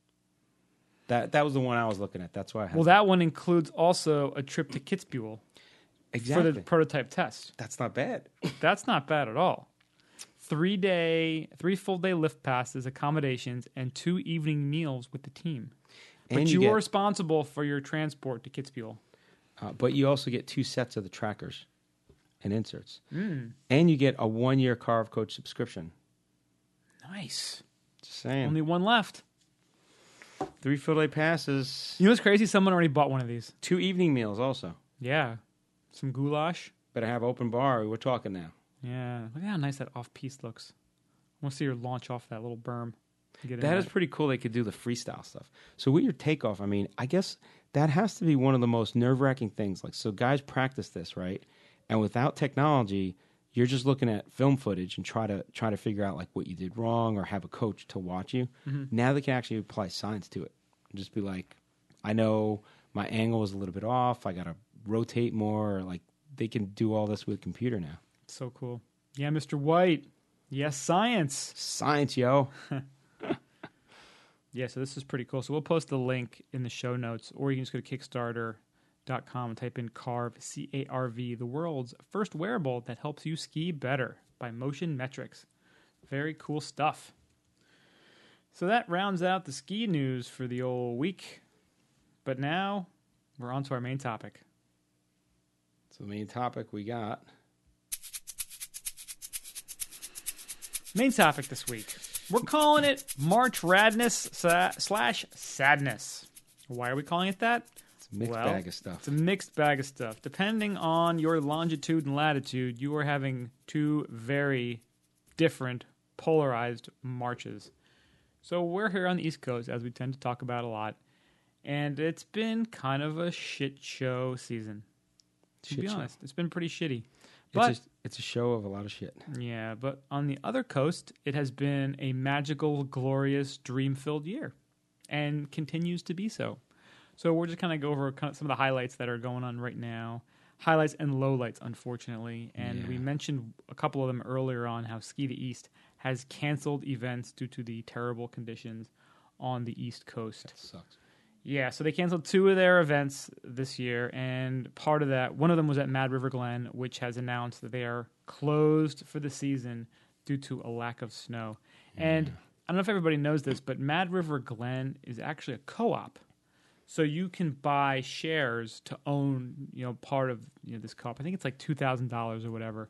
That that was the one I was looking at. That's why I had Well, that one includes also a trip to Kitzbühel exactly. for the prototype test. That's not bad. That's not bad at all. Three day, three full day lift passes, accommodations, and two evening meals with the team. But And you, you are get- responsible for your transport to Kitzbühel. Uh, but you also get two sets of the trackers and inserts. Mm, And you get a one-year Carve Coach subscription. nice. Just saying. Only one left. Three full-day passes. You know what's crazy? Someone already bought one of these. Two evening meals also. Yeah. Some goulash. Better have open bar. We're talking now. Yeah. Look at how nice that off piece looks. I want to see her launch off that little berm. and get in That is that. pretty cool. They could do the freestyle stuff. So with your takeoff, I mean, I guess that has to be one of the most nerve-wracking things. Like, so guys practice this, right? And without technology, you're just looking at film footage and try to try to figure out like what you did wrong or have a coach to watch you. Mhm. Now they can actually apply science to it. Just be like, I know my angle is a little bit off. I got to rotate more. Or like they can do all this with a computer now. So cool. Yeah, Mister White. Yes, science. Science, yo. Yeah, so this is pretty cool. So we'll post the link in the show notes, or you can just go to kickstarter dot com and type in Carve, C A R V, the world's first wearable that helps you ski better by Motion Metrics. Very cool stuff. So that rounds out the ski news for the old week. But now we're on to our main topic. So the main topic we got. Main topic this week. We're calling it March Radness sa- slash Sadness. Why are we calling it that? It's a mixed Well, bag of stuff. It's a mixed bag of stuff. Depending on your longitude and latitude, you are having two very different, polarized marches. So we're here on the East Coast, as we tend to talk about a lot, and it's been kind of a shit show season. To Shit be show. honest, it's been pretty shitty. But It's a, it's a show of a lot of shit. yeah, but on the other coast, it has been a magical, glorious, dream-filled year, and continues to be so. So we're just kind of go over kind of some of the highlights that are going on right now, highlights and lowlights, unfortunately. And Yeah. we mentioned a couple of them earlier on how Ski the East has canceled events due to the terrible conditions on the East Coast. That sucks. Yeah, so they canceled two of their events this year, and part of that, one of them was at Mad River Glen, which has announced that they are closed for the season due to a lack of snow. And I don't know if everybody knows this, but Mad River Glen is actually a co-op. So you can buy shares to own, you know, part of you know this co-op. I think it's like two thousand dollars or whatever.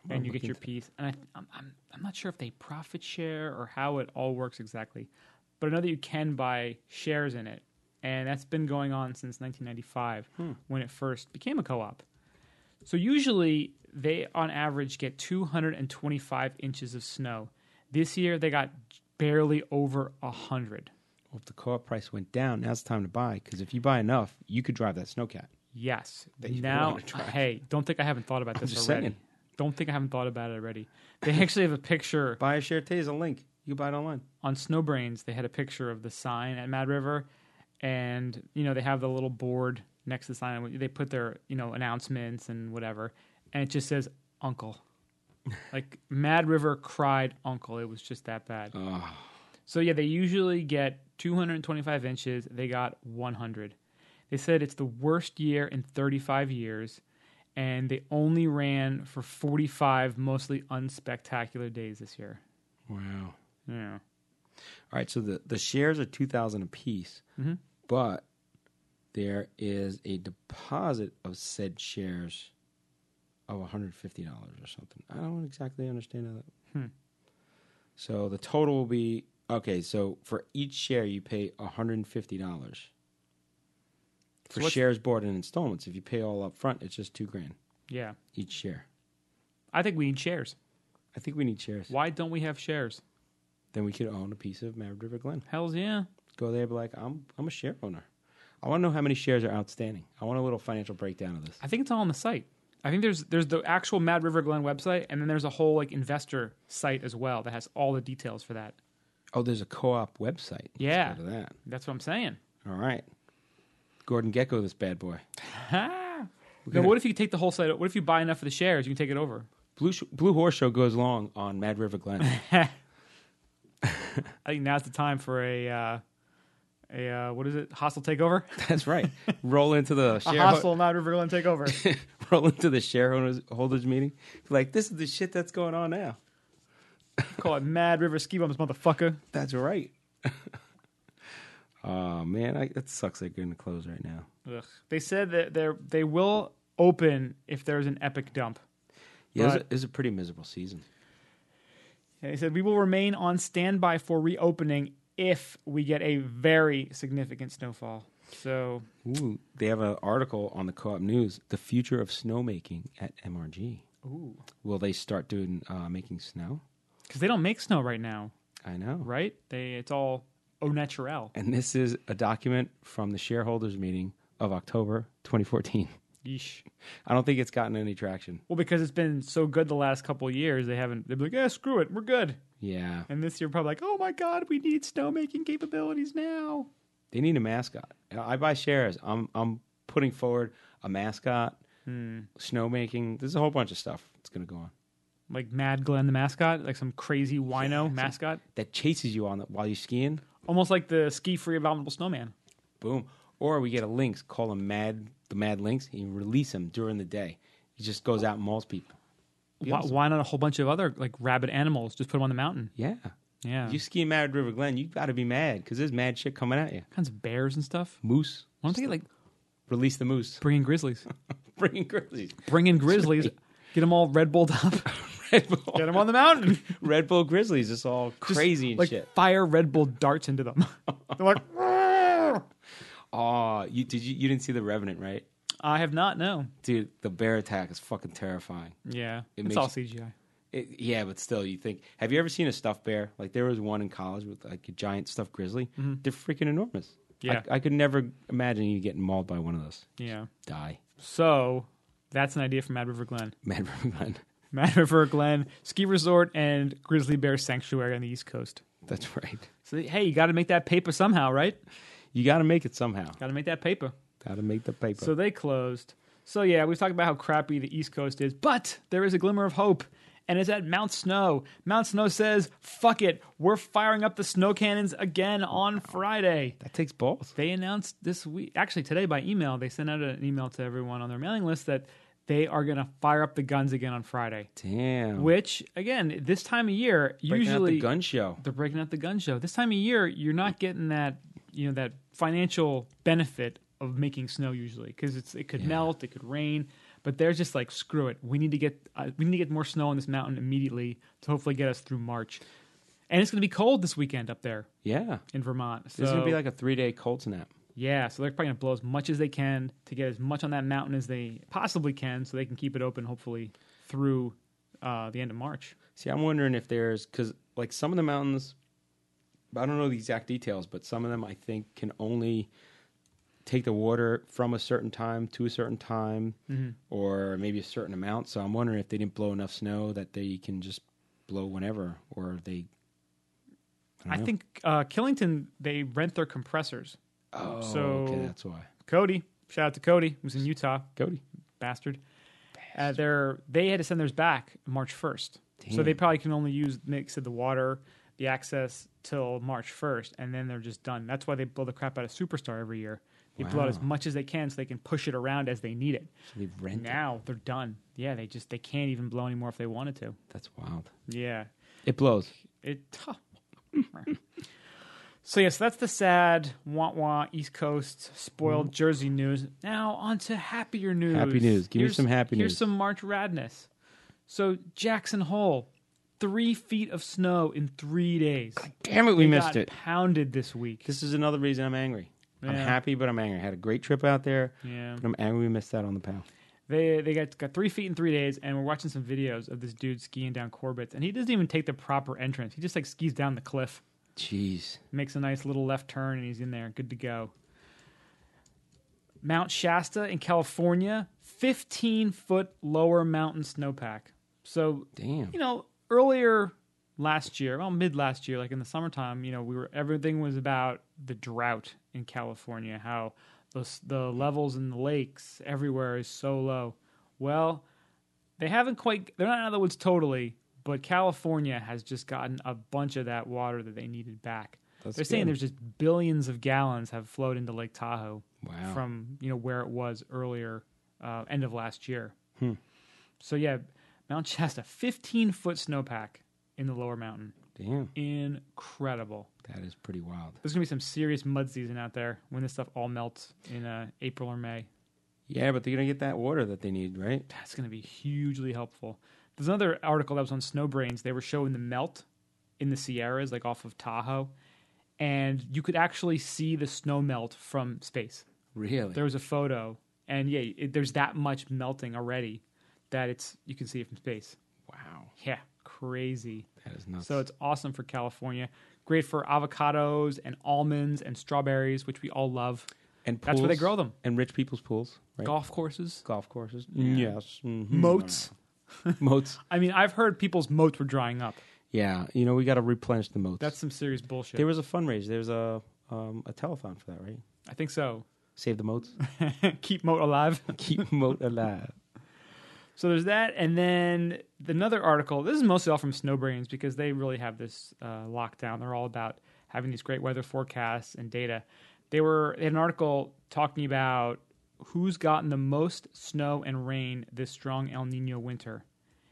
gonna and you look get your into piece. And I, I'm, I'm I'm not sure if they profit share or how it all works exactly, but I know that you can buy shares in it, and that's been going on since nineteen ninety-five Hmm. when it first became a co-op. So usually they, on average, get two hundred twenty-five inches of snow. This year they got barely over one hundred. Well, if the co-op price went down, now it's time to buy. Because if you buy enough, you could drive that snowcat. Yes. That you Now, wanna try. hey, don't think I haven't thought about I'm this just already. saying. Don't think I haven't thought about it already. They actually have a picture Buy a share today is a link. You can buy it online. on Snowbrains. They had a picture of the sign at Mad River, and you know they have the little board next to the sign. They put their you know announcements and whatever, and it just says Uncle. Like Mad River cried Uncle. It was just that bad. Oh, So yeah, they usually get two hundred twenty-five inches. They got one hundred. They said it's the worst year in thirty-five years, and they only ran for forty-five mostly unspectacular days this year. wow. Yeah. All right, so the, the shares are two thousand dollars a piece, Mhm. but there is a deposit of said shares of one hundred fifty dollars or something. I don't exactly understand how that. Hmm. So the total will be, okay, so for each share you pay one hundred fifty dollars. So For what's- shares bought in installments. If you pay all up front, it's just two grand Yeah. each share. I think we need shares. I think we need shares. Why don't we have shares? Then we could own a piece of Mad River Glen. Hells yeah. Go there and be like, I'm I'm a share owner. I want to know how many shares are outstanding. I want a little financial breakdown of this. I think it's all on the site. I think there's there's the actual Mad River Glen website, and then there's a whole like investor site as well that has all the details for that. Oh, there's a co-op website. Yeah. Let's go to that. That's what I'm saying. All right. Gordon Gecko, this bad boy. Ha! Now, what if you take the whole site? What if you buy enough of the shares, you can take it over? Blue Sh- Blue Horse Show goes long on Mad River Glen. I think now's the time for a uh, a uh, what is it? Hostile takeover. That's right. Roll into the A share hostile Mad River Glen takeover. roll into the shareholders holders meeting. Like, this is the shit that's going on now. Call it Mad River Ski Bumps, motherfucker. That's right. Oh man, I, that sucks. They're going to close right now. Ugh. They said that they they will open if there's an epic dump. Yeah, it was, a, But- it was a pretty miserable season. And he said we will remain on standby for reopening if we get a very significant snowfall. So Ooh, they have an article on the Co-op News: the future of snowmaking at M R G. ooh, Will they start doing uh, making snow? because they don't make snow right now, I know. right? They it's all au naturel. And this is a document from the shareholders meeting of October twenty fourteen. Yeesh. I don't think it's gotten any traction. Well, because it's been so good the last couple of years, they haven't. They've been like, yeah, screw it, we're good. Yeah, And this year, probably like, oh my god, we need snowmaking capabilities now. they need a mascot. I buy shares. I'm I'm putting forward a mascot, Hmm. snowmaking. There's a whole bunch of stuff that's going to go on Like Mad Glenn the mascot, like some crazy wino Yeah, mascot, that chases you on the, while you're skiing. almost like the ski-free abominable snowman. Boom. Or we get a lynx, call him Mad, the Mad Lynx, and you release him during the day. He just goes out and mauls people. Be Why, awesome. why not a whole bunch of other like rabid animals? Just put them on the mountain. Yeah. Yeah, If you ski in Mad River Glen, you got to be mad because there's mad shit coming at you. kinds of bears and stuff. Moose. Why don't they get like Release the moose. bring in grizzlies? Bringing grizzlies. Bring in grizzlies. Get them all Red Bulled up. Red Bull. Get them on the mountain. Red Bull Grizzlies. It's all Just, crazy and like shit. fire Red Bull darts into them. They're like, "Roar." Oh, you did you you didn't see the Revenant, right? I have not. No. Dude, the bear attack is fucking terrifying. Yeah, It it's makes- all C G I. It, yeah, but still, you think. Have you ever seen a stuffed bear? Like there was one in college with like a giant stuffed grizzly. They're freaking enormous. Yeah. I, I could never imagine you getting mauled by one of those. Yeah. Die. So that's an idea for Mad River Glen. Mad River Glen. Mad River Glen ski resort and grizzly bear sanctuary on the East Coast. That's right. So hey, you got to make that paper somehow, right? You got to make it somehow. Got to make that paper. Got to make the paper. So they closed. So yeah, we've talked about how crappy the East Coast is, but there is a glimmer of hope, and it's at Mount Snow. Mount Snow says, "Fuck it, we're firing up the snow cannons again on Friday." that takes balls. They announced this week, actually today by email, they sent out an email to everyone on their mailing list that they are going to fire up the guns again on Friday. Damn. Which, again, this time of year, Breaking out usually the gun show. they're breaking out the gun show. This time of year, you're not getting that, you know, that financial benefit of making snow usually because it's it could Yeah. melt, it could rain. But they're just like, screw it. We need to get uh, we need to get more snow on this mountain immediately to hopefully get us through March. And it's going to be cold this weekend up there Yeah. in Vermont. So This is going to be like a three-day cold snap. yeah, so they're probably going to blow as much as they can to get as much on that mountain as they possibly can, so they can keep it open hopefully through uh, the end of March. See, I'm wondering if there's, because like some of the mountains, I don't know the exact details, but some of them I think can only take the water from a certain time to a certain time, Mm-hmm. or maybe a certain amount. So I'm wondering if they didn't blow enough snow that they can just blow whenever, or they. I, don't I know. think uh, Killington, they rent their compressors. Oh, so- okay, that's why. Cody, shout out to Cody, who's in Utah, Cody. bastard. Uh, they're, they had to send theirs back March first. So they Damn. probably can only use, Nick said, the water, the access till March first, and then they're just done. That's why they blow the crap out of Superstar every year. They blow out as Wow. much as they can so they can push it around as they need it. So they rent it. Now they're done. Yeah, they just they can't even blow anymore if they wanted to. That's wild. Yeah, It blows. it. So yes, that's the sad wah wah East Coast spoiled Jersey news. Now on to happier news. Happy news. Give me Here's- some happy Here's news. some March radness. So Jackson Hole, three feet of snow in three days. Damn it, we They missed got it. Pounded this week. This is another reason I'm angry. I'm Yeah. happy, but I'm angry. I had a great trip out there, Yeah. but I'm angry we missed that on the path. They they got got three feet in three days, and we're watching some videos of this dude skiing down Corbett's, and he doesn't even take the proper entrance. He just like skis down the cliff, Jeez. makes a nice little left turn, and he's in there, good to go. Mount Shasta in California, fifteen foot lower mountain snowpack. So Damn. you know, earlier last year, well, mid last year, like in the summertime, you know, we were everything was about the drought in California, how the s- the levels in the lakes everywhere is so low. Well, they haven't quite. They're not out of the woods totally, but California has just gotten a bunch of that water that they needed back. That's They're saying good. there's just billions of gallons have flowed into Lake Tahoe Wow. from you know where it was earlier, uh, end of last year. Hmm. So yeah, Mount Shasta, fifteen foot snowpack in the lower mountain, Damn. incredible. That is pretty wild. There's gonna be some serious mud season out there when this stuff all melts in uh, April or May. Yeah, but they're going to get that water that they need, right? That's gonna be hugely helpful. There's another article that was on Snowbrains. They were showing the melt in the Sierras, like off of Tahoe, and you could actually see the snow melt from space. Really? There was a photo, and yeah, it, there's that much melting already that it's you can see it from space. Wow. Yeah, crazy. That is nuts. So it's awesome for California. Great for avocados and almonds and strawberries, which we all love. and That's where they pools, grow them. And rich people's pools, right? Golf courses, Golf courses. Yeah. Yes. Mhm. moats. Moats. I mean, I've heard people's moats were drying up. Yeah, you know, we got to replenish the moats. That's some serious bullshit. There was a fundraiser. There's a um, a telethon for that, right? I think so. Save the moats. Keep moat alive. Keep moat alive. So there's that, and then another article. This is mostly all from Snowbrains because they really have this uh, locked down. They're all about having these great weather forecasts and data. They were they had an article talking about who's gotten the most snow and rain this strong El Nino winter,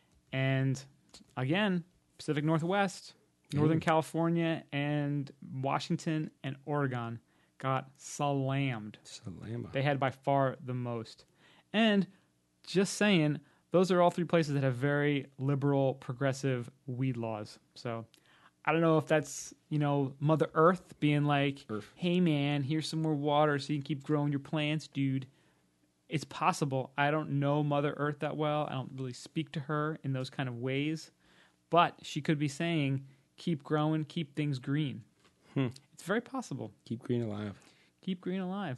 and again, Pacific Northwest, Northern Mm. California, and Washington and Oregon got slammed. Salama. They had by far the most. And just saying, those are all three places that have very liberal, progressive weed laws. So I don't know if that's, you know, Mother Earth being like, Earth. hey, man, here's some more water so you can keep growing your plants, dude. It's possible. I don't know Mother Earth that well. I don't really speak to her in those kind of ways. But she could be saying, keep growing, keep things green. Hmm. It's very possible. Keep green alive. Keep green alive.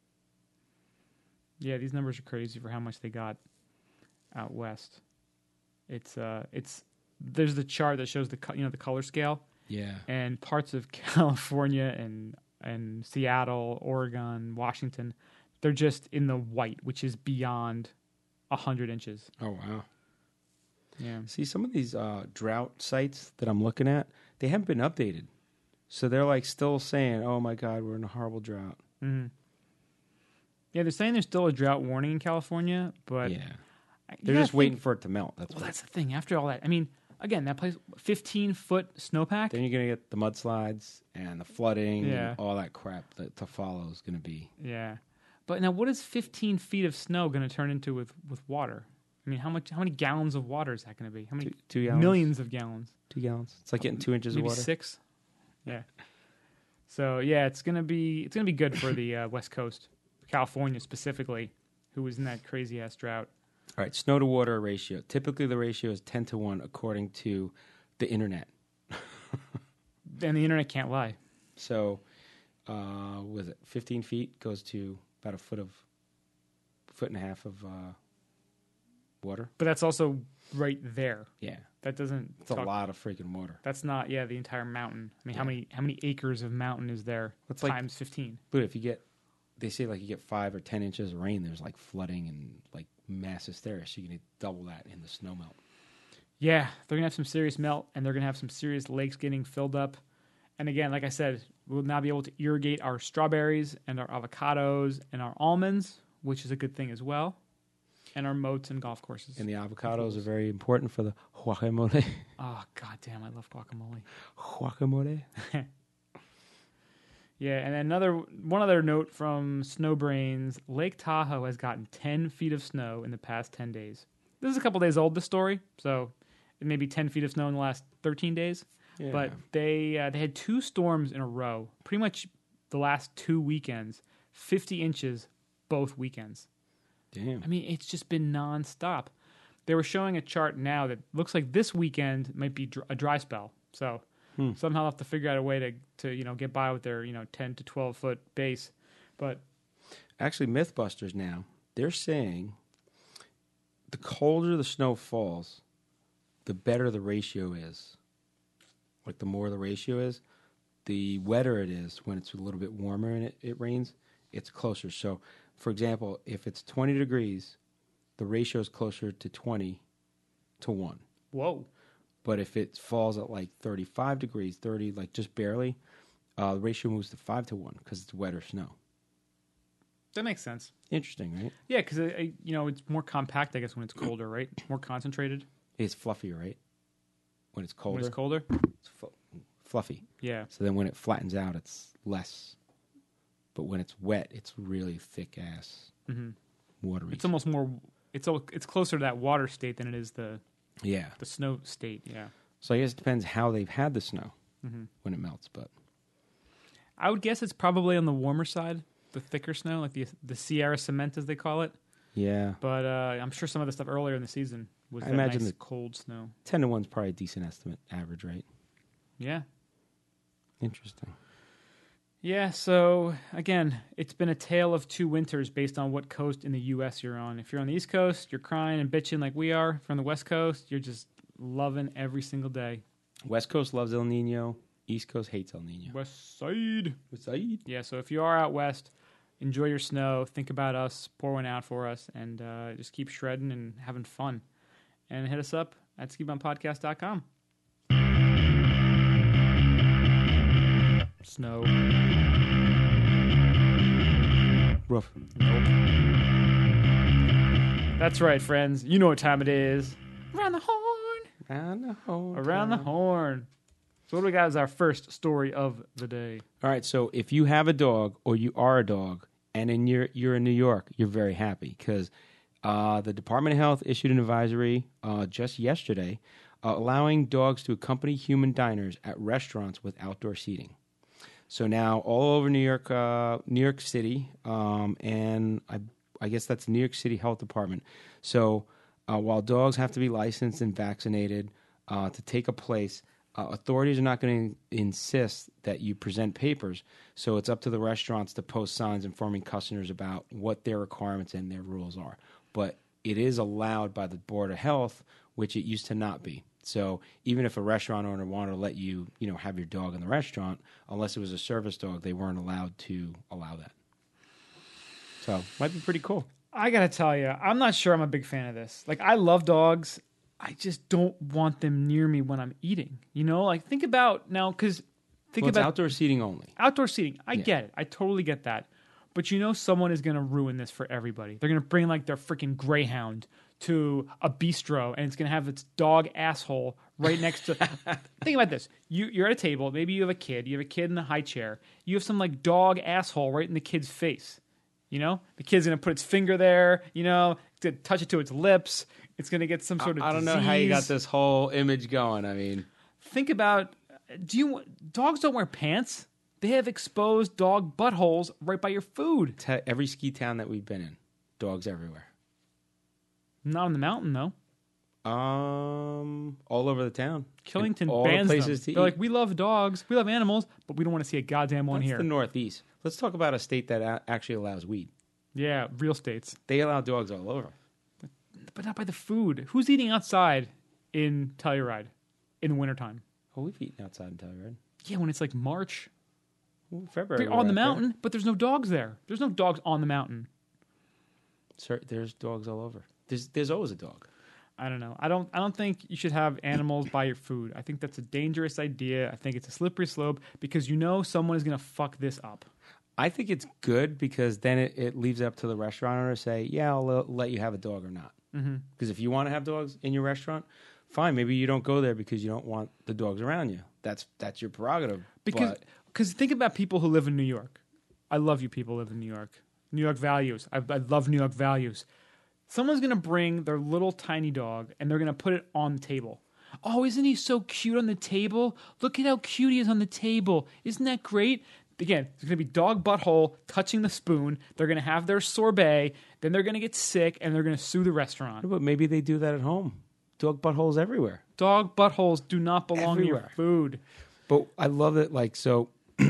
Yeah, these numbers are crazy for how much they got out west. It's uh, it's there's the chart that shows the co- you know the color scale, Yeah. and parts of California and and Seattle, Oregon, Washington, they're just in the white, which is beyond a hundred inches. Oh wow. Yeah, See, some of these uh, drought sites that I'm looking at, they haven't been updated, so they're like still saying, "Oh my God, we're in a horrible drought." hmm yeah. They're saying there's still a drought warning in California, but yeah, I- they're you just gotta waiting think- for it to melt. That's Well, what. that's the thing. After all that, I mean, again, that place, fifteen foot snowpack. Then you're gonna get the mudslides and the flooding Yeah. and all that crap that to follow is gonna be. Yeah. But now, what is fifteen feet of snow going to turn into with, with water? I mean, how much? How many gallons of water is that going to be? How many? Two, two gallons. Millions of gallons. Two gallons. It's like getting two inches Maybe of water. six. Yeah. So yeah, it's gonna be it's gonna be good for the uh, West Coast, California specifically, who was in that crazy ass drought. All right, snow to water ratio. Typically, the ratio is ten to one, according to the internet. And the internet can't lie. So, uh, was it fifteen feet goes to about a foot of, foot and a half of uh, water? But that's also right there. Yeah, That doesn't. it's a lot of freaking water. That's not. Yeah, the entire mountain. I mean, Yeah. how many how many acres of mountain is there? It's like- times fifteen. But if you get, they say like you get five or ten inches of rain, there's like flooding and like mass hysteria. So you need double that in the snow melt. Yeah, they're gonna have some serious melt, and they're gonna have some serious lakes getting filled up. And again, like I said, we'll now be able to irrigate our strawberries and our avocados and our almonds, which is a good thing as well, and our moats and golf courses. And the avocados are very important for the guacamole. Oh god damn, I love guacamole. Guacamole. Yeah, and another one other note from Snowbrains: Lake Tahoe has gotten ten feet of snow in the past ten days. This is a couple days old, this story, so it may be ten feet of snow in the last thirteen days. Yeah. But they uh, they had two storms in a row, pretty much the last two weekends, fifty inches both weekends. Damn. I mean, it's just been nonstop. They were showing a chart now that looks like this weekend might be dr- a dry spell. So Hmm. somehow they'll have to figure out a way to, to you know get by with their you know ten to twelve foot base. But Actually, Mythbusters now, they're saying the colder the snow falls, the better the ratio is. Like the more the ratio is, the wetter it is when it's a little bit warmer and it, it rains, it's closer. So, for example, if it's twenty degrees, the ratio is closer to twenty to one. whoa, But if it falls at like thirty-five degrees, thirty, like just barely, uh, the ratio moves to five to one because it's wetter snow. that makes sense. Interesting, right? Yeah, because you know it's more compact, I guess, when it's colder, right? More concentrated It's fluffy, right? When it's colder, when it's colder. it's fu- fluffy. Yeah, So then when it flattens out, it's less. But when it's wet, it's really thick ass, hmm watery. it's almost more. It's al- it's closer to that water state than it is the yeah. the snow state. Yeah. So I guess it depends how they've had the snow hmm when it melts. But I would guess it's probably on the warmer side, the thicker snow, like the the Sierra cement as they call it. yeah, But uh, I'm sure some of the stuff earlier in the season was I that imagine nice the- cold snow. ten to one's probably a decent estimate, average, right? Yeah. Interesting. Yeah, so again, it's been a tale of two winters based on what coast in the U S you're on. If you're on the East Coast, you're crying and bitching like we are. If you're on the West Coast, you're just loving every single day. West Coast loves El Nino. East Coast hates El Nino. West Side. West Side. Yeah, so if you are out west, enjoy your snow. Think about us. Pour one out for us. And uh, just keep shredding and having fun. And hit us up at ski bum podcast dot com. Snow. Rough. Nope. That's right, friends. You know what time it is. Around the horn. Around the horn. Around the time. horn. So what do we got as our first story of the day? All right, so if you have a dog or you are a dog and in your, you're in New York, you're very happy because uh, the Department of Health issued an advisory uh, just yesterday uh, allowing dogs to accompany human diners at restaurants with outdoor seating. So now all over New York, uh, New York City, um, and I, I guess that's the New York City Health Department. So uh, while dogs have to be licensed and vaccinated uh, to take a place, Uh, authorities are not going to insist that you present papers, so it's up to the restaurants to post signs informing customers about what their requirements and their rules are. But it is allowed by the Board of Health, which it used to not be. So even if a restaurant owner wanted to let you, you know, have your dog in the restaurant, unless it was a service dog, they weren't allowed to allow that. So might be pretty cool. I gotta tell you, I'm not sure I'm a big fan of this. Like, I love dogs. I just don't want them near me when I'm eating. You know, like think about now, because think Well, it's about outdoor seating only. outdoor seating. I Yeah. get it. I totally get that. But you know, someone is going to ruin this for everybody. They're going to bring like their freaking Greyhound to a bistro, and it's going to have its dog asshole right next to. Think about this: you you're at a table. Maybe you have a kid. You have a kid in the high chair. You have some like dog asshole right in the kid's face. You know, the kid's gonna put its finger there. You know, it's gonna touch it to its lips. It's gonna get some sort of. I don't disease. know how you got this whole image going. I mean, think about. Do you dogs don't wear pants? They have exposed dog buttholes right by your food. te- every ski town that we've been in, dogs everywhere. Not on the mountain though. Um, all over the town. Killington And all the bans them. places to They're eat. like, we love dogs, we love animals, but we don't want to see a goddamn one That's here. the Northeast. Let's talk about a state that a- actually allows weed. Yeah, real states, They allow dogs all over. but not by the food. Who's eating outside in Telluride in the wintertime? Oh, we've eaten outside in Telluride. Yeah, when it's like March. Well, February. They're we're on the out there. mountain, but there's no dogs there. There's no dogs on the mountain. Sir, there's dogs all over. There's there's always a dog. I don't know. I don't. I don't think you should have animals by your food. I think that's a dangerous idea. I think it's a slippery slope because you know someone is going to fuck this up. I think it's good because then it, it leaves it up to the restaurant owner to say, yeah, I'll uh, let you have a dog or not. Because mm-hmm. if you want to have dogs in your restaurant, fine. Maybe you don't go there because you don't want the dogs around you. That's that's your prerogative. Because but because think about people who live in New York. I love you people who live in New York. New York values. I, I love New York values. Someone's going to bring their little tiny dog and they're going to put it on the table. Oh, isn't he so cute on the table? Look at how cute he is on the table. Isn't that great? Again, there's going to be dog butthole touching the spoon. They're going to have their sorbet. Then they're going to get sick and they're going to sue the restaurant. but maybe they do that at home. Dog buttholes everywhere. Dog buttholes do not belong in your Everywhere. food. But I love it. Like, so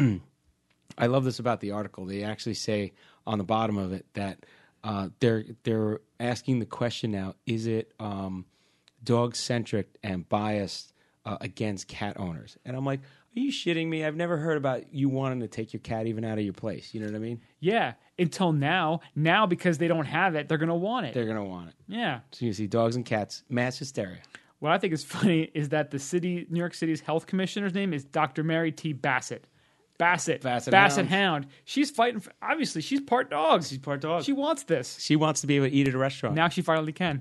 I love this about the article. They actually say on the bottom of it that uh, they're they're asking the question now: is it um, dog centric and biased uh, against cat owners? And I'm like, are you shitting me? I've never heard about you wanting to take your cat even out of your place. You know what I mean? Yeah, until now. Now, because they don't have it, they're going to want it. They're gonna want it. Yeah. So you see dogs and cats, mass hysteria. What I think is funny is that the city, New York City's health commissioner's name is Doctor Mary T. Bassett. Bassett. Bassett Bassett Hound. Hound. She's fighting for, obviously, she's part dog. She's part dog. She wants this. She wants to be able to eat at a restaurant. Now she finally can.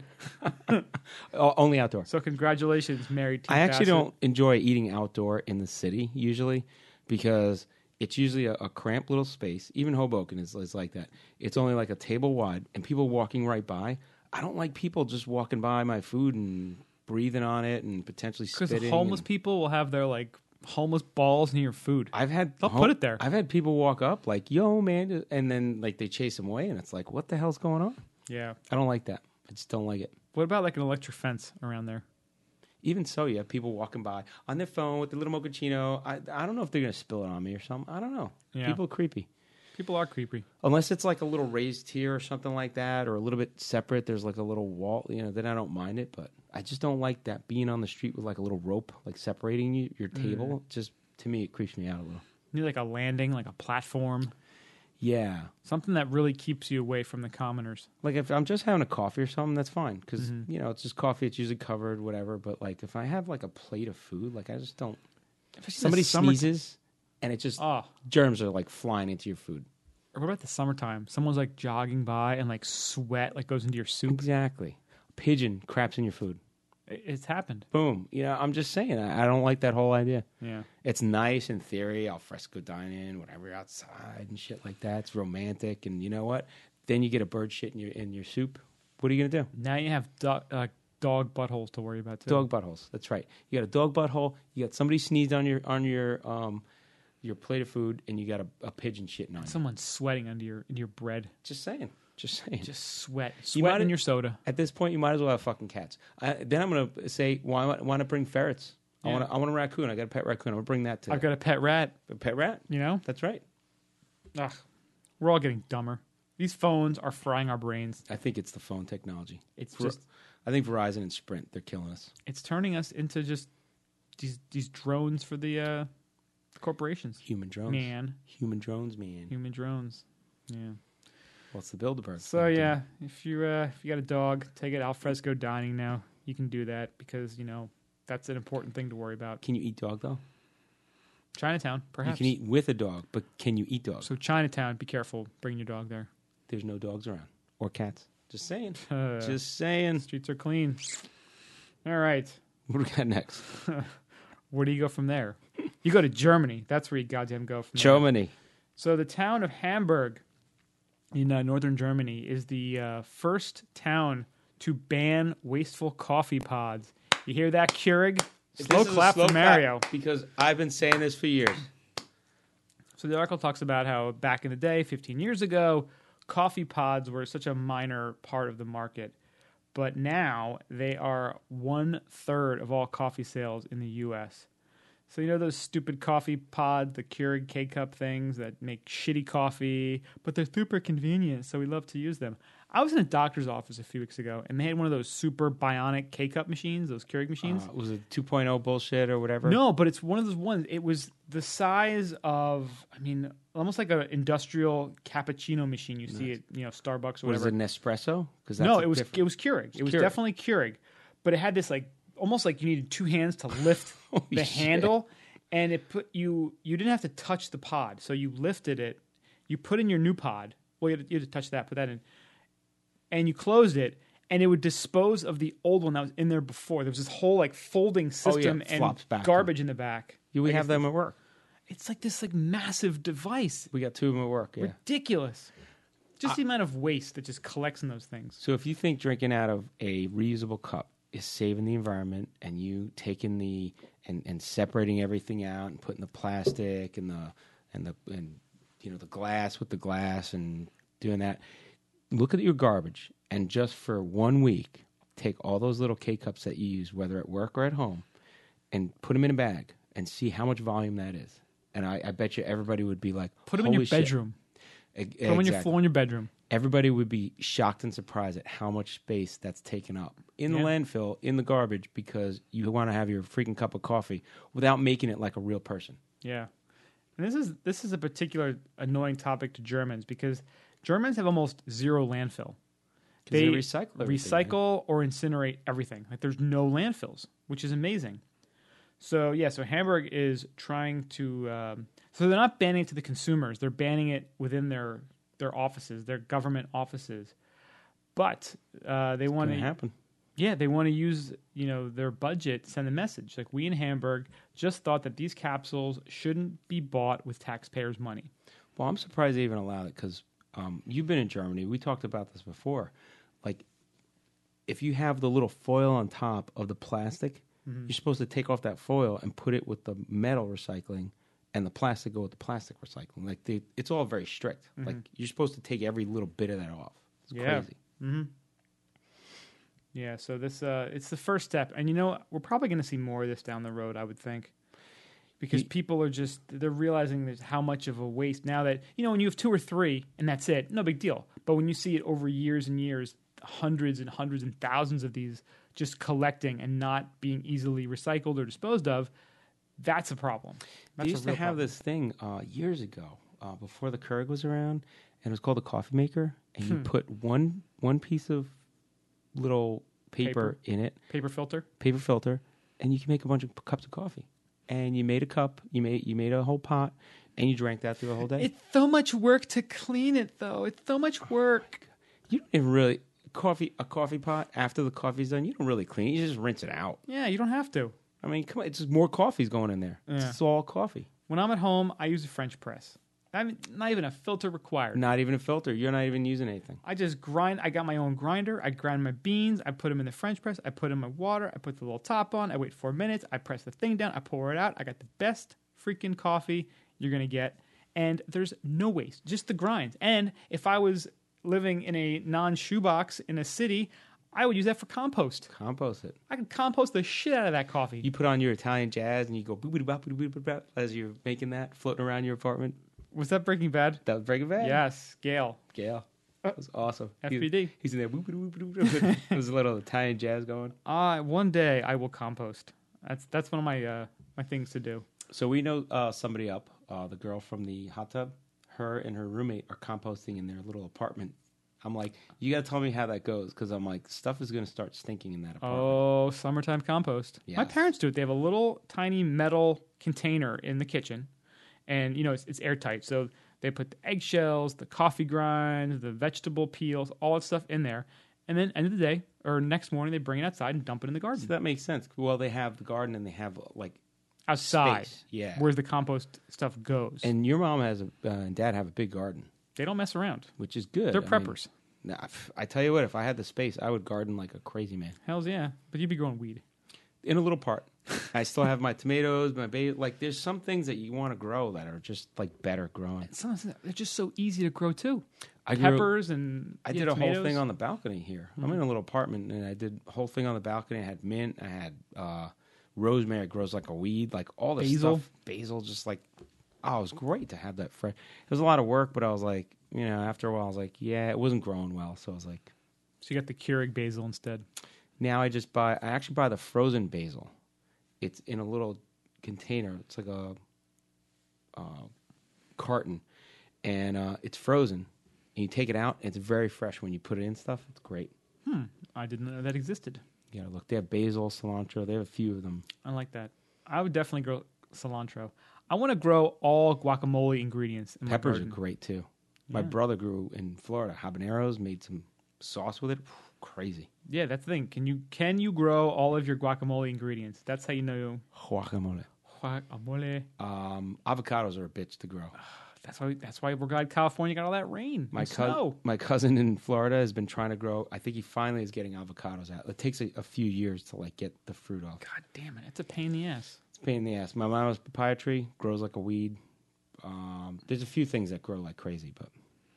O- only outdoor. So congratulations, Mary T. I actually Bassett. don't enjoy eating outdoor in the city usually because it's usually a, a cramped little space. Even Hoboken is, is like that. It's only like a table wide and people walking right by. I don't like people just walking by my food and breathing on it and potentially Because spitting. homeless and- people will have their like homeless balls near your food. I've had They'll hom- put it there. I've had people walk up like, "Yo, man," and then like they chase them away, and it's like, "What the hell's going on?" Yeah. I don't like that. I just don't like it. What about like an electric fence around there? Even so, you have people walking by on their phone with the little mochaccino. I I don't know if they're gonna spill it on me or something. I don't know. Yeah. People are creepy. People are creepy. Unless it's like a little raised tier or something like that, or a little bit separate. There's like a little wall, you know. Then I don't mind it, but I just don't like that being on the street with like a little rope, like separating you, your table. Just to me, it creeps me out a little. You need like a landing, like a platform, Yeah, something that really keeps you away from the commoners. like if I'm just having a coffee or something, that's fine because you know it's just coffee. It's usually covered, whatever. But like if I have like a plate of food, like I just don't. Somebody summer- sneezes, and it just Oh, germs are like flying into your food. or what about the summertime? Someone's like jogging by and like sweat like goes into your soup. Exactly. A pigeon craps in your food. It- It's happened. Boom. You know, I'm just saying, I, I don't like that whole idea. Yeah. It's nice in theory, al fresco dining, whatever, outside and shit like that. It's romantic, and you know what? Then you get a bird shit in your in your soup. What are you gonna do? Now you have do- uh, dog buttholes to worry about too. Dog buttholes. That's right. You got a dog butthole. You got somebody sneezed on your on your um your plate of food, and you got a, a pigeon shitting on you. Someone's sweating under your into your bread. Just saying. Just saying. Just sweat. You Sweat might- in your soda. At this point, you might as well have fucking cats. I, then I'm gonna say, why why not bring ferrets? I Yeah. want I want a raccoon. I got a pet raccoon. I'm gonna bring that to I've got a pet rat. a pet rat. You know. That's right. Ugh. We're all getting dumber. These phones are frying our brains. I think it's the phone technology. It's Ver- just I think Verizon and Sprint, they're killing us. it's turning us into just these these drones for the uh, corporations. Human drones. Man, Human drones, man. human drones. Yeah. What's the Build-A-Bird? So yeah, if you uh, if you got a dog, take it al fresco dining now. You can do that because you know that's an important thing to worry about. Can you eat dog, though? Chinatown, perhaps. You can eat with a dog, but can you eat dog? So Chinatown, be careful bringing your dog there. There's no dogs around. Or cats. Just saying. Uh, Just saying. streets are clean. All right, What do we got next? where do you go from there? You go to Germany. That's where you goddamn go from there. Germany. So the town of Hamburg in uh, northern Germany is the uh, first town to ban wasteful coffee pods. You hear that, Keurig? Slow This is a clap slow for Mario. clap because I've been saying this for years. So the article talks about how back in the day, fifteen years ago, coffee pods were such a minor part of the market. But now they are one third of all coffee sales in the U S. So you know those stupid coffee pods, the Keurig K-Cup things that make shitty coffee, but they're super convenient, so we love to use them. I was in a doctor's office a few weeks ago, and they had one of those super bionic K-Cup machines, those Keurig machines. Uh, was it two point oh bullshit or whatever? No, but it's one of those ones. It was the size of, I mean, almost like an industrial cappuccino machine. You see it, you know, Starbucks or Was whatever. it an espresso? Because No, it was it was Keurig. It was Keurig. definitely Keurig, but it had this like almost like you needed two hands to lift Holy the shit. handle, and it put you you didn't have to touch the pod, so you lifted it, you put in your new pod. Well, you had to, you had to touch that, put that in, and you closed it, and it would dispose of the old one that was in there before. There was this whole like folding Oh, yeah, system it and flops back. garbage in the back. Yeah, we Like, have it's- them at work. It's like this like massive device, We got two of them at work. Yeah. ridiculous. Just the amount of waste that just collects in those things. So if you think drinking out of a reusable cup is saving the environment, and you taking the and, and separating everything out and putting the plastic and the and the and you know the glass with the glass and doing that, look at your garbage and just for one week take all those little K cups that you use, whether at work or at home, and put them in a bag and see how much volume that is. And I, I bet you everybody would be like, Put them in your "Holy shit." bedroom. E- Put them on your exactly. floor in your bedroom. Everybody would be shocked and surprised at how much space that's taken up in the Yeah. landfill, in the garbage, because you want to have your freaking cup of coffee without making it like a real person. Yeah. And this is this is a particular annoying topic to Germans because Germans have almost zero landfill. 'Cause they recycle everything, recycle or incinerate everything. Like there's no landfills, which is amazing. So yeah, so Hamburg is trying to. Um, so they're not banning it to the consumers; they're banning it within their their offices, their government offices. But uh, they want Gonna to happen. Yeah, they want to use, you know, their budget to send a message. Like we in Hamburg just thought that these capsules shouldn't be bought with taxpayers' money. Well, I'm surprised they even allowed it because um, you've been in Germany. We talked about this before. Like, if you have the little foil on top of the plastic, Mm-hmm. you're supposed to take off that foil and put it with the metal recycling, and the plastic go with the plastic recycling. Like, they, it's all very strict. Mm-hmm. Like, you're supposed to take every little bit of that off. It's Yeah. crazy. Mm-hmm. Yeah, so this uh, it's the first step, and you know we're probably going to see more of this down the road. I would think, because Ye- people are just they're realizing there's how much of a waste now that you know when you have two or three and that's it, no big deal. But when you see it over years and years, hundreds and hundreds and thousands of these just collecting and not being easily recycled or disposed of, that's a problem. That's They a used to real have problem. this thing uh, years ago, uh, before the Keurig was around, and it was called a coffee maker. And you Hmm. put one one piece of little paper, Paper. in it, paper filter. paper filter, and you can make a bunch of p- cups of coffee. And you made a cup, you made you made a whole pot, and you drank that through the whole day. It's so much work to clean it, though. It's so much work. You don't even really coffee a coffee pot after the coffee's done. You don't really clean it. You just rinse it out. Yeah, you don't have to. I mean, come on, it's just more coffee's going in there. Yeah. It's all coffee. When I'm at home, I use a French press. I mean, not even a filter required. Not even a filter. You're not even using anything. I just grind. I got my own grinder. I grind my beans. I put them in the French press. I put in my water. I put the little top on. I wait four minutes. I press the thing down. I pour it out. I got the best freaking coffee you're going to get. And there's no waste, just the grinds. And if I was living in a non-shoebox in a city, I would use that for compost. Compost it. I could compost the shit out of that coffee. You put on your Italian jazz and you go boop boop bop boop boop boop bop as you're making that, floating around your apartment. Was that Breaking Bad? That was Breaking Bad. Yes, Gail. Gail. That was awesome. F He- P D. He's in there. Boop, boop, boop, boop, boop. There's a little Italian jazz going. Uh, one day I will compost. That's that's one of my uh, my things to do. So we know uh, somebody up, uh, the girl from the hot tub. Her and her roommate are composting in their little apartment. I'm like, you got to tell me how that goes because I'm like, stuff is going to start stinking in that apartment. Oh, summertime compost. My Yes. parents do it. They have a little tiny metal container in the kitchen, and you know it's, it's airtight. So they put the eggshells, the coffee grinds, the vegetable peels, all that stuff in there, and then end of the day or next morning they bring it outside and dump it in the garden So that makes sense. Well, they have the garden and they have like outside. space. Yeah. Where the compost stuff goes. And your mom has a, uh, and dad have a big garden. They don't mess around. which is good. They're I mean, preppers. nah, f- I tell you what, if I had the space, I would garden like a crazy man Hells yeah. But you'd be growing weed. in a little part. I still have my tomatoes, my basil. Like, there's some things that you want to grow that are just like better growing. Sometimes they're just so easy to grow too. I grew- Peppers and I yeah, did a tomatoes. whole thing on the balcony here. I'm in a little apartment, and I did a whole thing on the balcony. I had mint. I had uh, rosemary. It grows like a weed. Like all this Basil. stuff. Basil, just like, oh, it was great to have that fresh. It was a lot of work, but I was like, you know, after a while, I was like, yeah, it wasn't growing well. So I was like, So you got the Keurig basil instead. now I just buy, I actually buy the frozen basil. It's in a little container. It's like a uh, carton, and uh, it's frozen. And you take it out, and it's very fresh when you put it in stuff. It's great. Hmm. I didn't know that existed. You gotta look. They have basil, cilantro. They have a few of them. I like that. I would definitely grow cilantro. I want to grow all guacamole ingredients in Peppers my are garden. great too. My Yeah. brother grew in Florida habaneros, made some sauce with it. Crazy. Yeah, that's the thing. Can you can you grow all of your guacamole ingredients? That's how you know Guacamole. guacamole. Um, avocados are a bitch to grow. That's why that's why we're glad California got all that rain. My and cousin, snow. my cousin in Florida has been trying to grow. I think he finally is getting avocados out. It takes a, a few years to like get the fruit off. God damn it! It's a pain in the ass. It's a pain in the ass. My mama's papaya tree grows like a weed. Um, there's a few things that grow like crazy, but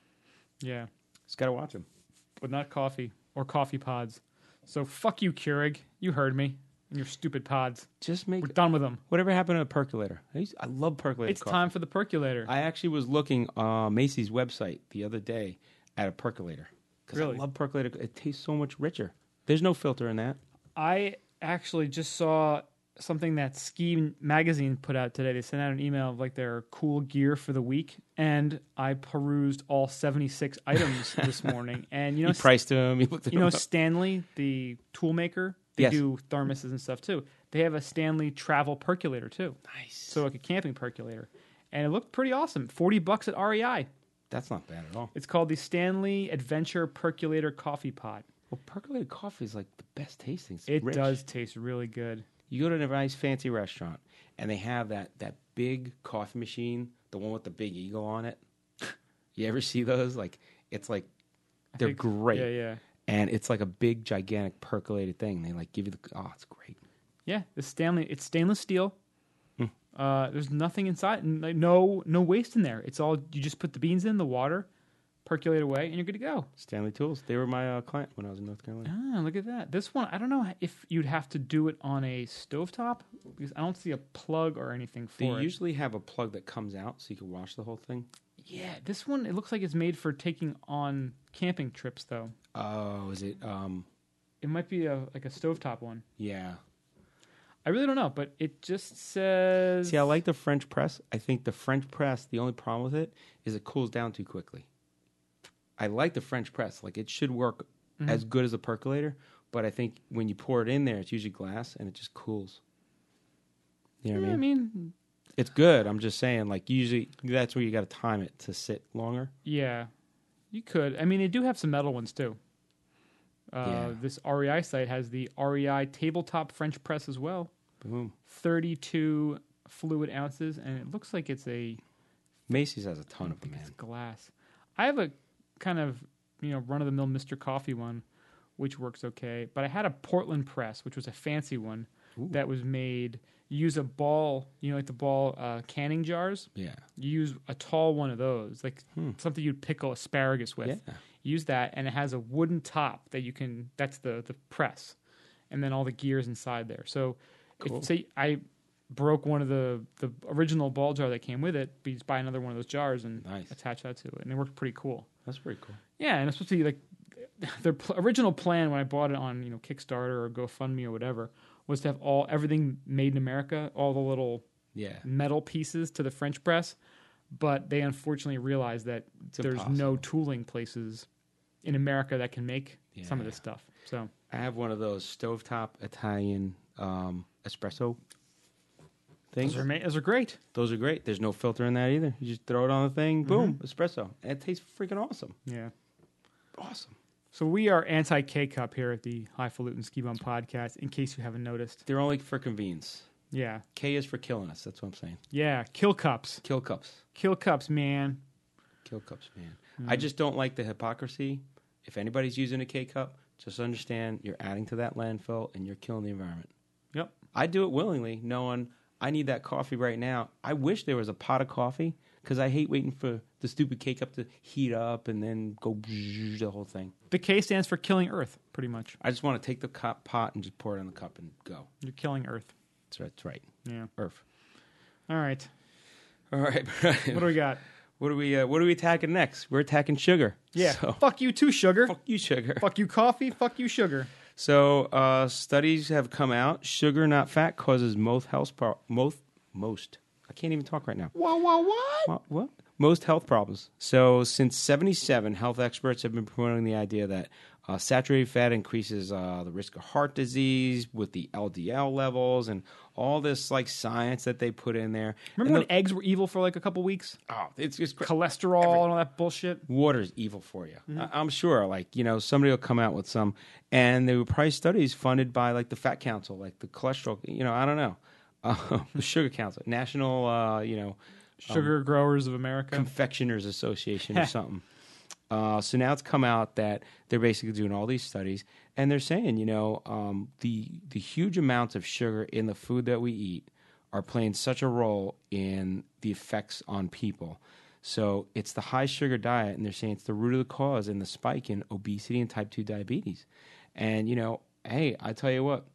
Yeah, just gotta watch them. but not coffee or coffee pods. So fuck you, Keurig. You heard me. And your stupid pods. Just make We're done with them. whatever happened to a percolator. I, used, I love percolated It's coffee. time for the percolator. I actually was looking uh, Macy's website the other day at a percolator because Really? I love percolator. It tastes so much richer. There's no filter in that. I actually just saw something that Ski Magazine put out today. They sent out an email of like their cool gear for the week, and I perused all seventy-six items this morning. And you know, You priced them. You looked at you know them up. Stanley, the tool maker, they Yes. do thermoses and stuff too. They have a Stanley travel percolator too, Nice. so like a camping percolator, and it looked pretty awesome. Forty bucks at R E I. That's not bad at all. It's called the Stanley Adventure Percolator Coffee Pot. Well, percolated coffee is like the best tasting. It's It rich. does taste really good. You go to a nice fancy restaurant and they have that, that big coffee machine, the one with the big eagle on it. You ever see those? Like it's like I they're think- great. Yeah, yeah. And it's like a big gigantic percolated thing. They like give you the oh, it's great. Yeah, the Stanley. It's stainless steel. Hmm. Uh, there's nothing inside, and like, no no waste in there. It's all you just put the beans in the water, percolate away, and you're good to go. Stanley Tools. They were my uh, client when I was in North Carolina. Ah, look at that. This one, I don't know if you'd have to do it on a stovetop because I don't see a plug or anything They for it. usually have a plug that comes out so you can wash the whole thing. Yeah, this one it looks like it's made for taking on camping trips though. Oh, is it? Um, It might be a like a stovetop one. yeah. I really don't know, but it just says. See, I like the French press. I think the French press, the only problem with it is it cools down too quickly. I like the French press. Like, it should work Mhm. as good as a percolator, but I think when you pour it in there, it's usually glass, and it just cools. You know what Yeah, I mean? I mean, It's good. I'm just saying, like, usually that's where you got to time it to sit longer. yeah, you could. I mean, they do have some metal ones too. Uh, Yeah. This R E I site has the R E I tabletop French press as well. Boom. thirty-two fluid ounces, and it looks like it's a Macy's has a ton I of them, think it's man. glass. I have a kind of you know run of the mill Mister Coffee one, which works okay. But I had a Portland press, which was a fancy one Ooh. that was made. You use a ball, you know, like the ball uh, canning jars. Yeah. You use a tall one of those, like Hmm. something you'd pickle asparagus with. Yeah. Use that, and it has a wooden top that you can. That's the the press, and then all the gears inside there. So, Cool. if say I broke one of the the original ball jar that came with it, but you just buy another one of those jars and Nice. attach that to it, and it worked pretty cool. That's pretty cool. Yeah, and it's supposed to be like their pl- original plan when I bought it on you know Kickstarter or GoFundMe or whatever was to have all everything made in America, all the little Yeah. metal pieces to the French press, but they unfortunately realized that It's there's impossible. no tooling places in America that can make some of Yeah. this stuff. So I have one of those stovetop Italian um, espresso things. those are, ma- those are great. Those are great. There's no filter in that either. You just throw it on the thing, boom, espresso. And it tastes freaking awesome. Yeah. Awesome. So we are anti K cup here at the Highfalutin Ski Bum Podcast. In case you haven't noticed, They're only for convenience. yeah, K is for killing us. That's what I'm saying. yeah, kill cups, Kill cups. kill cups, man. Kill cups, man. I just don't like the hypocrisy. If anybody's using a K-Cup, just understand you're adding to that landfill and you're killing the environment. Yep. I do it willingly, knowing I need that coffee right now. I wish there was a pot of coffee because I hate waiting for the stupid K-Cup to heat up and then go the whole thing. The K stands for killing Earth, pretty much. I just want to take the cup, pot and just pour it in the cup and go. You're killing Earth. That's right. That's right. Yeah. Earth. All right. All right. What do we got? What are we? Uh, what are we attacking next? We're attacking sugar. Yeah. So, fuck you too, sugar. fuck you, sugar. Fuck you, coffee. Fuck you, sugar. So uh, studies have come out. Sugar, not fat, causes most health pro- most most. I can't even talk right now. What? What? What? What? What? Most health problems. So since seventy-seven, health experts have been promoting the idea that uh, saturated fat increases uh, the risk of heart disease with the L D L levels and all this like science that they put in there. Remember And when eggs were evil for like a couple weeks? Oh, it's just cra- Cholesterol Every- and all that bullshit. water's evil for you. Mm-hmm. I- I'm sure, like, you know, somebody will come out with some, and they were probably studies funded by, like, the Fat Council, like the cholesterol, you know, I don't know, uh, the Sugar Council, National, uh, you know, Sugar Growers of America. Confectioners Association or something. Uh, so now it's come out that they're basically doing all these studies, and they're saying, you know, um, the the huge amounts of sugar in the food that we eat are playing such a role in the effects on people. So it's the high sugar diet, and they're saying it's the root of the cause in the spike in obesity and type two diabetes. And, you know, hey, I tell you what,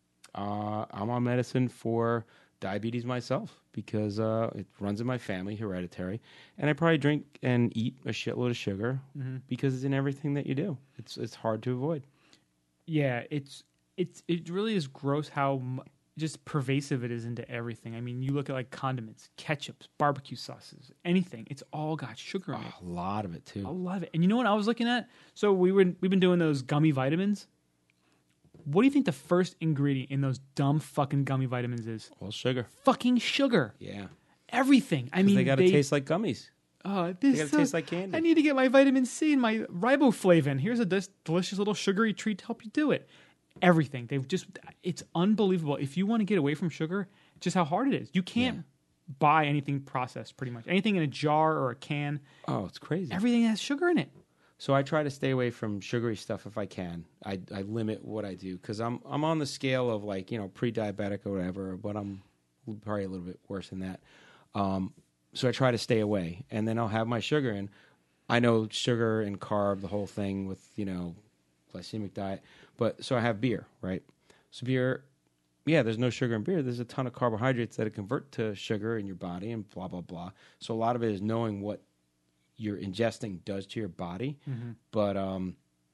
uh, I'm on medicine for diabetes myself because uh, it runs in my family, hereditary. And I probably drink and eat a shitload of sugar Mm-hmm. because it's in everything that you do. It's it's hard to avoid. Yeah, it's it's it really is gross how mu- just pervasive it is into everything. I mean, you look at like condiments, ketchups, barbecue sauces, anything. It's all got sugar in it. A lot of it, too. I love it. And you know what I was looking at? So we were we've been doing those gummy vitamins. What do you think the first ingredient in those dumb fucking gummy vitamins is? Well, sugar. Fucking sugar. Yeah. Everything. I mean, they got to they, taste like gummies. Oh, They this got to so- taste like candy. I need to get my vitamin C and my riboflavin. Here's a dis- delicious little sugary treat to help you do it. Everything. They've just, it's unbelievable. If you want to get away from sugar, just how hard it is. You can't Yeah. buy anything processed, pretty much. Anything in a jar or a can, Oh, it's crazy. everything has sugar in it. So I try to stay away from sugary stuff if I can. I, I limit what I do because I'm I'm on the scale of like, you know, pre-diabetic or whatever, but I'm probably a little bit worse than that. Um, so I try to stay away, and then I'll have my sugar in. I know sugar and carb, the whole thing with, you know, glycemic diet, but so I have beer, right? So beer, yeah, there's no sugar in beer. There's a ton of carbohydrates that convert to sugar in your body and blah, blah, blah. So a lot of it is knowing what you're ingesting does to your body, Mm-hmm. but um,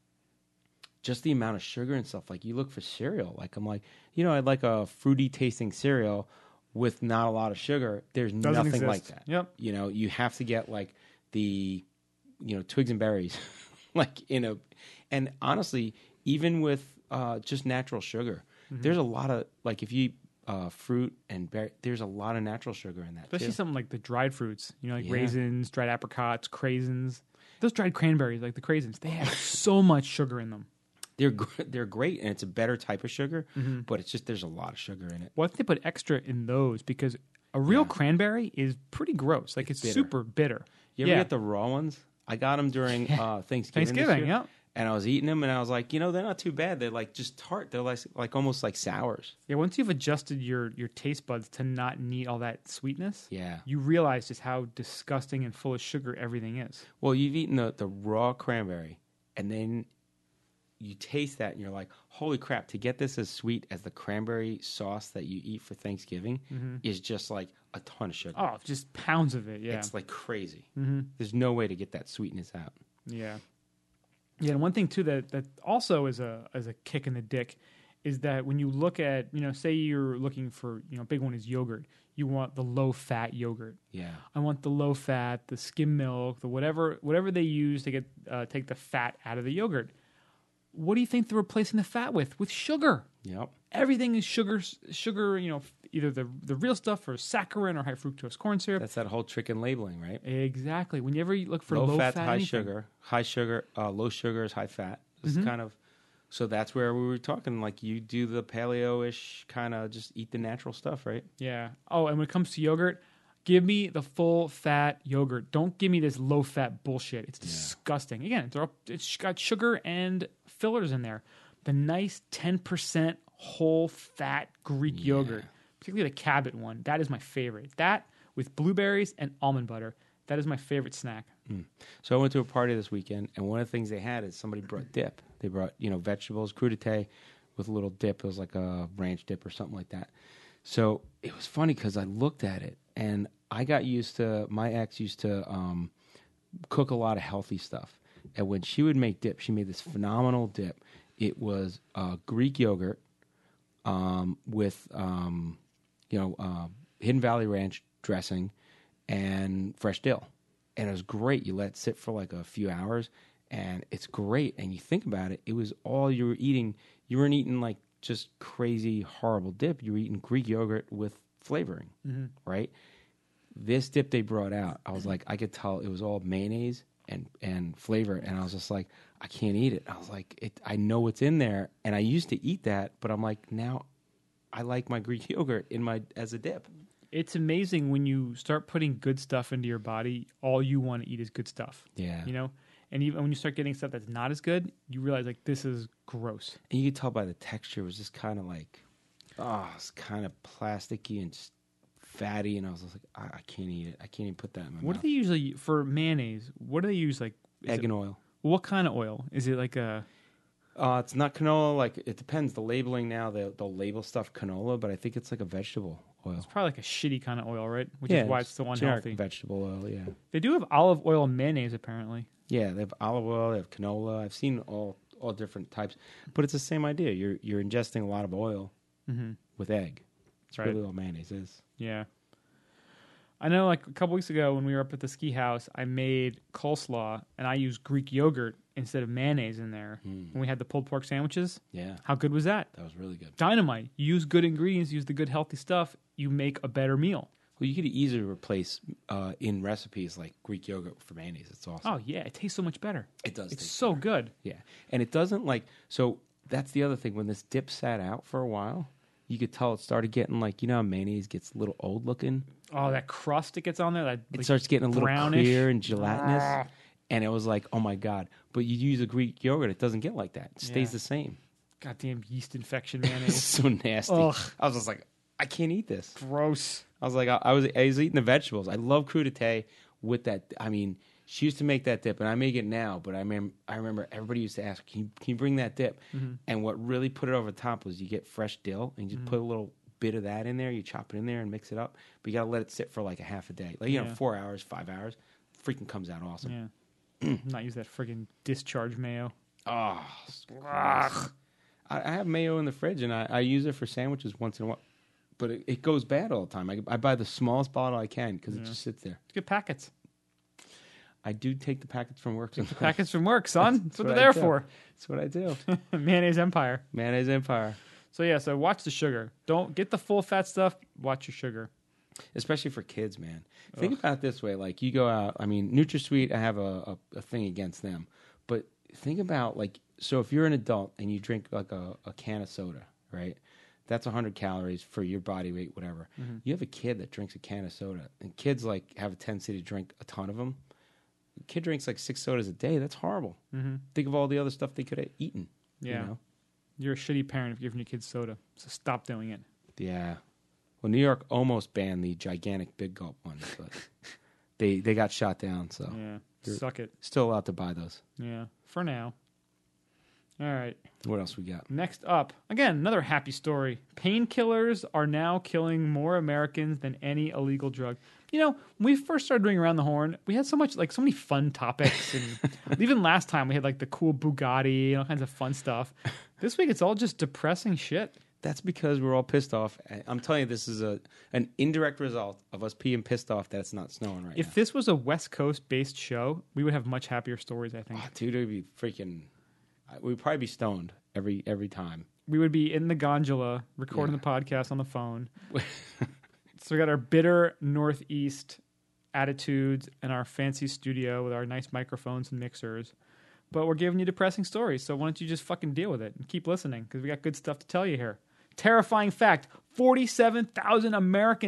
just the amount of sugar and stuff. Like you look for cereal, like I'm like, you know, I'd like a fruity tasting cereal with not a lot of sugar. There's Doesn't nothing exist. like that. Yep. You know, you have to get like the, you know, twigs and berries, like in a, and honestly, even with uh, just natural sugar, Mm-hmm. there's a lot of like if you eat uh, fruit and berry, there's a lot of natural sugar in that. Especially too. something like the dried fruits, you know, like Yeah. raisins, dried apricots, craisins. Those dried cranberries, like the craisins, they have so much sugar in them. They're gr- they're great, and it's a better type of sugar, Mm-hmm. but it's just there's a lot of sugar in it. Well, I think they put extra in those because a real Yeah. cranberry is pretty gross. Like it's, bitter. super bitter. You ever yeah. get the raw ones? I got them during uh, Thanksgiving. this Thanksgiving, year, yeah. And I was eating them, and I was like, you know, they're not too bad. They're like just tart. They're like like almost like sours. Yeah, once you've adjusted your, your taste buds to not need all that sweetness, Yeah. you realize just how disgusting and full of sugar everything is. Well, you've eaten the, the raw cranberry, and then you taste that, and you're like, holy crap! To get this as sweet as the cranberry sauce that you eat for Thanksgiving is just like a ton of sugar. Oh, just pounds of it, yeah. It's like crazy. Mm-hmm. There's no way to get that sweetness out. Yeah. Yeah, and one thing too that, that also is a is a kick in the dick is that when you look at, you know, say you're looking for, you know, a big one is yogurt. You want the low fat yogurt. Yeah. I want the low fat, the skim milk, the whatever whatever they use to get uh, take the fat out of the yogurt. What do you think they're replacing the fat with? With sugar. Yep. Everything is sugar, sugar. You know, either the the real stuff or saccharin or high fructose corn syrup. That's that whole trick in labeling, right? Exactly. Whenever you look for low, low, fat, fat, high anything. sugar. High sugar, uh, low sugar is high fat. It's Mhm. kind of so that's where we were talking. Like you do the paleo-ish kind of just eat the natural stuff, right? Yeah. Oh, and when it comes to yogurt, Give me the full fat yogurt. Don't give me this low fat bullshit. It's disgusting. Again, it's, all, it's got sugar and fillers in there. The nice ten percent whole fat Greek Yeah. yogurt, particularly the Cabot one, that is my favorite. That with blueberries and almond butter, that is my favorite snack. Mm. So I went to a party this weekend, and one of the things they had is somebody brought dip. They brought, you know, vegetables, crudité with a little dip. It was like a ranch dip or something like that. So it was funny because I looked at it, and I got used to, my ex used to um, cook a lot of healthy stuff. And when she would make dip, she made this phenomenal dip. It was uh, Greek yogurt um, with, um, you know, uh, Hidden Valley Ranch dressing and fresh dill. And it was great. You let it sit for like a few hours, and it's great. And you think about it, it was all you were eating. You weren't eating like just crazy, horrible dip. You were eating Greek yogurt with flavoring, Mm-hmm. right? This dip they brought out, I was like, I could tell it was all mayonnaise and, and flavor. And I was just like, I can't eat it. I was like, it, I know what's in there. And I used to eat that, but I'm like, now I like my Greek yogurt in my as a dip. It's amazing when you start putting good stuff into your body, all you want to eat is good stuff. Yeah. You know? And even when you start getting stuff that's not as good, you realize, like, this is gross. And you could tell by the texture, it was just kind of like, oh, it's kind of plasticky and just fatty. And I was just like, I, I can't eat it. I can't even put that in my What do mouth. they usually, for mayonnaise, what do they use? Like, is Egg it- and oil. what kind of oil? Is it like a, Uh, it's not canola. Like, it depends. The labeling now, they'll, they'll label stuff canola, but I think it's like a vegetable oil. it's probably like a shitty kind of oil, right? Which yeah, is why it's so generic unhealthy. vegetable oil, yeah. They do have olive oil mayonnaise, apparently. Yeah, they have olive oil, they have canola. I've seen all all different types, but it's the same idea. You're you're ingesting a lot of oil Mm-hmm. with egg. It's Right. really all mayonnaise is. Yeah. I know, like, a couple weeks ago when we were up at the ski house, I made coleslaw, and I used Greek yogurt instead of mayonnaise in there. Mm. When we had the pulled pork sandwiches, Yeah, how good was that? that was really good. Dynamite. You use good ingredients, use the good healthy stuff, you make a better meal. Well, you could easily replace uh, in recipes like Greek yogurt for mayonnaise. It's awesome. Oh, yeah, it tastes so much better. It does. It's taste so better. good. Yeah, and it doesn't like so. That's the other thing. When this dip sat out for a while, you could tell it started getting like, you know how mayonnaise gets a little old looking. Oh, that crust that gets on there, that It like, starts getting a little brownish. clear and gelatinous, Ah. and it was like, oh my god! But you use a Greek yogurt, it doesn't get like that. It stays Yeah. the same. goddamn yeast infection It's mayonnaise. so nasty. Ugh. I was just like, I can't eat this. Gross. I was like, I, I was I was eating the vegetables. I love crudité with that. I mean, she used to make that dip, and I make it now. But I remember, I remember everybody used to ask, "Can you, can you bring that dip?" Mm-hmm. And what really put it over the top was you get fresh dill, and you just put a little bit of that in there. You chop it in there and mix it up. But you got to let it sit for like a half a day, like you know, Yeah. four hours, five hours. Freaking comes out awesome. Yeah. Not use that friggin' discharge mayo. Oh, it's gross. I, I have mayo in the fridge, and I, I use it for sandwiches once in a while. But it, it goes bad all the time. I, I buy the smallest bottle I can because Yeah. it just sits there. Good packets. I do take the packets from work. Take the packets from work, son. That's what what they're I there do. for. That's what I do. Mayonnaise Empire. Mayonnaise Empire. So yeah, so watch the sugar. Don't get the full fat stuff. Watch your sugar. Especially for kids, man. Think about it this way. Like, you go out, I mean, NutraSweet, I have a, a, a thing against them. But think about, like, so if you're an adult and you drink, like, a, a can of soda, right? That's one hundred calories for your body weight, whatever. Mm-hmm. You have a kid that drinks a can of soda. And kids, like, have a tendency to drink a ton of them. A kid drinks, like, six sodas a day. That's horrible. Mm-hmm. Think of all the other stuff they could have eaten. Yeah. You know? You're a shitty parent if you're giving your kids soda. So stop doing it. Yeah. Well, New York almost banned the gigantic Big Gulp ones, but they they got shot down, so Yeah. You're- Suck it. still allowed to buy those. Yeah. For now. All right. What else we got? Next up, again, another happy story. Painkillers are now killing more Americans than any illegal drug. You know, when we first started doing Around the Horn, we had so much, like, so many fun topics. And even last time, we had, like, the cool Bugatti and all kinds of fun stuff. This week, it's all just depressing shit. That's because we're all pissed off. I'm telling you, this is a an indirect result of us being pissed off that it's not snowing right If now. this was a West Coast-based show, we would have much happier stories, I think. Oh, dude, it'd be freaking. We'd probably be stoned every every time. We would be in the gondola recording the podcast on the phone. So we got our bitter Northeast attitudes and our fancy studio with our nice microphones and mixers. But we're giving you depressing stories, so why don't you just fucking deal with it and keep listening, because we got good stuff to tell you here. Terrifying fact, forty-seven thousand Americans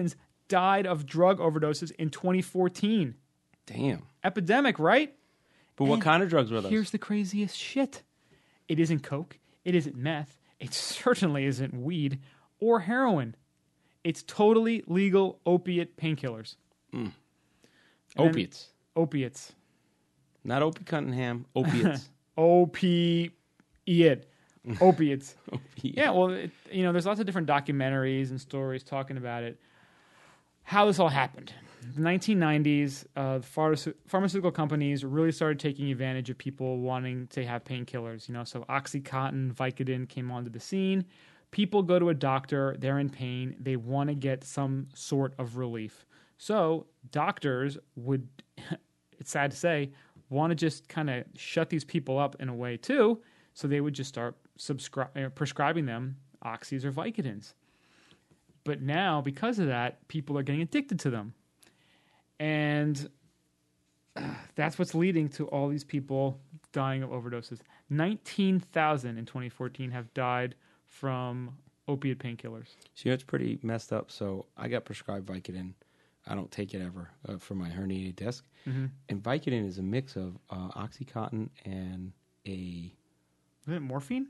died of drug overdoses in twenty fourteen. Damn. Epidemic, right? But what And kind of drugs were those? Here's the craziest shit. It isn't coke. It isn't meth. It certainly isn't weed or heroin. It's totally legal opiate painkillers. Mm. And Opiates. Opiates. Not Opie Cunningham. Opiates. Opiate. Opiates. Opiate. Yeah, well, it, you know, there's lots of different documentaries and stories talking about it. How this all happened. In the nineteen nineties, uh, pharma- pharmaceutical companies really started taking advantage of people wanting to have painkillers. You know, so OxyContin, Vicodin came onto the scene. People go to a doctor, they're in pain, they want to get some sort of relief. So doctors would, it's sad to say, want to just kind of shut these people up in a way too. So they would just start subscri- uh, prescribing them Oxys or Vicodins. But now, because of that, people are getting addicted to them. And uh, that's what's leading to all these people dying of overdoses. nineteen thousand in twenty fourteen have died from opiate painkillers. So it's pretty messed up. So I got prescribed Vicodin. I don't take it ever uh, for my herniated disc. Mm-hmm. And Vicodin is a mix of uh, OxyContin and a... Is it morphine?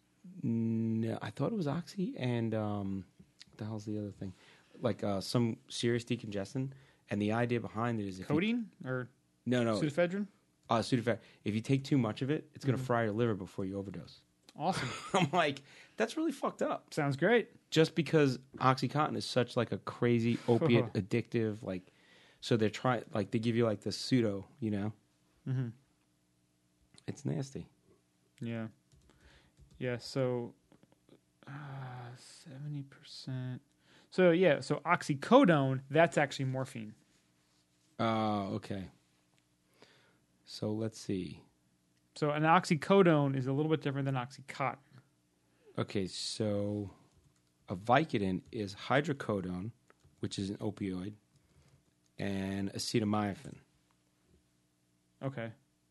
No, I thought it was Oxy and... Um, what the hell's the other thing? Like uh, some serious decongestant. And the idea behind it is... if Codeine? You, or no, no. pseudoephedrine? Uh, Sudafed. If you take too much of it, it's going to Mm-hmm. fry your liver before you overdose. Awesome. I'm like, that's really fucked up. Sounds great. Just because OxyContin is such like a crazy opiate addictive, like, so they're trying, like, they give you like the pseudo, you know? Mm-hmm. It's nasty. Yeah. Yeah, so uh, seventy percent. So, yeah, so oxycodone, that's actually morphine. Oh, okay. So let's see. So an oxycodone is a little bit different than Oxycontin. Okay, so a Vicodin is hydrocodone, which is an opioid, and acetaminophen. Okay.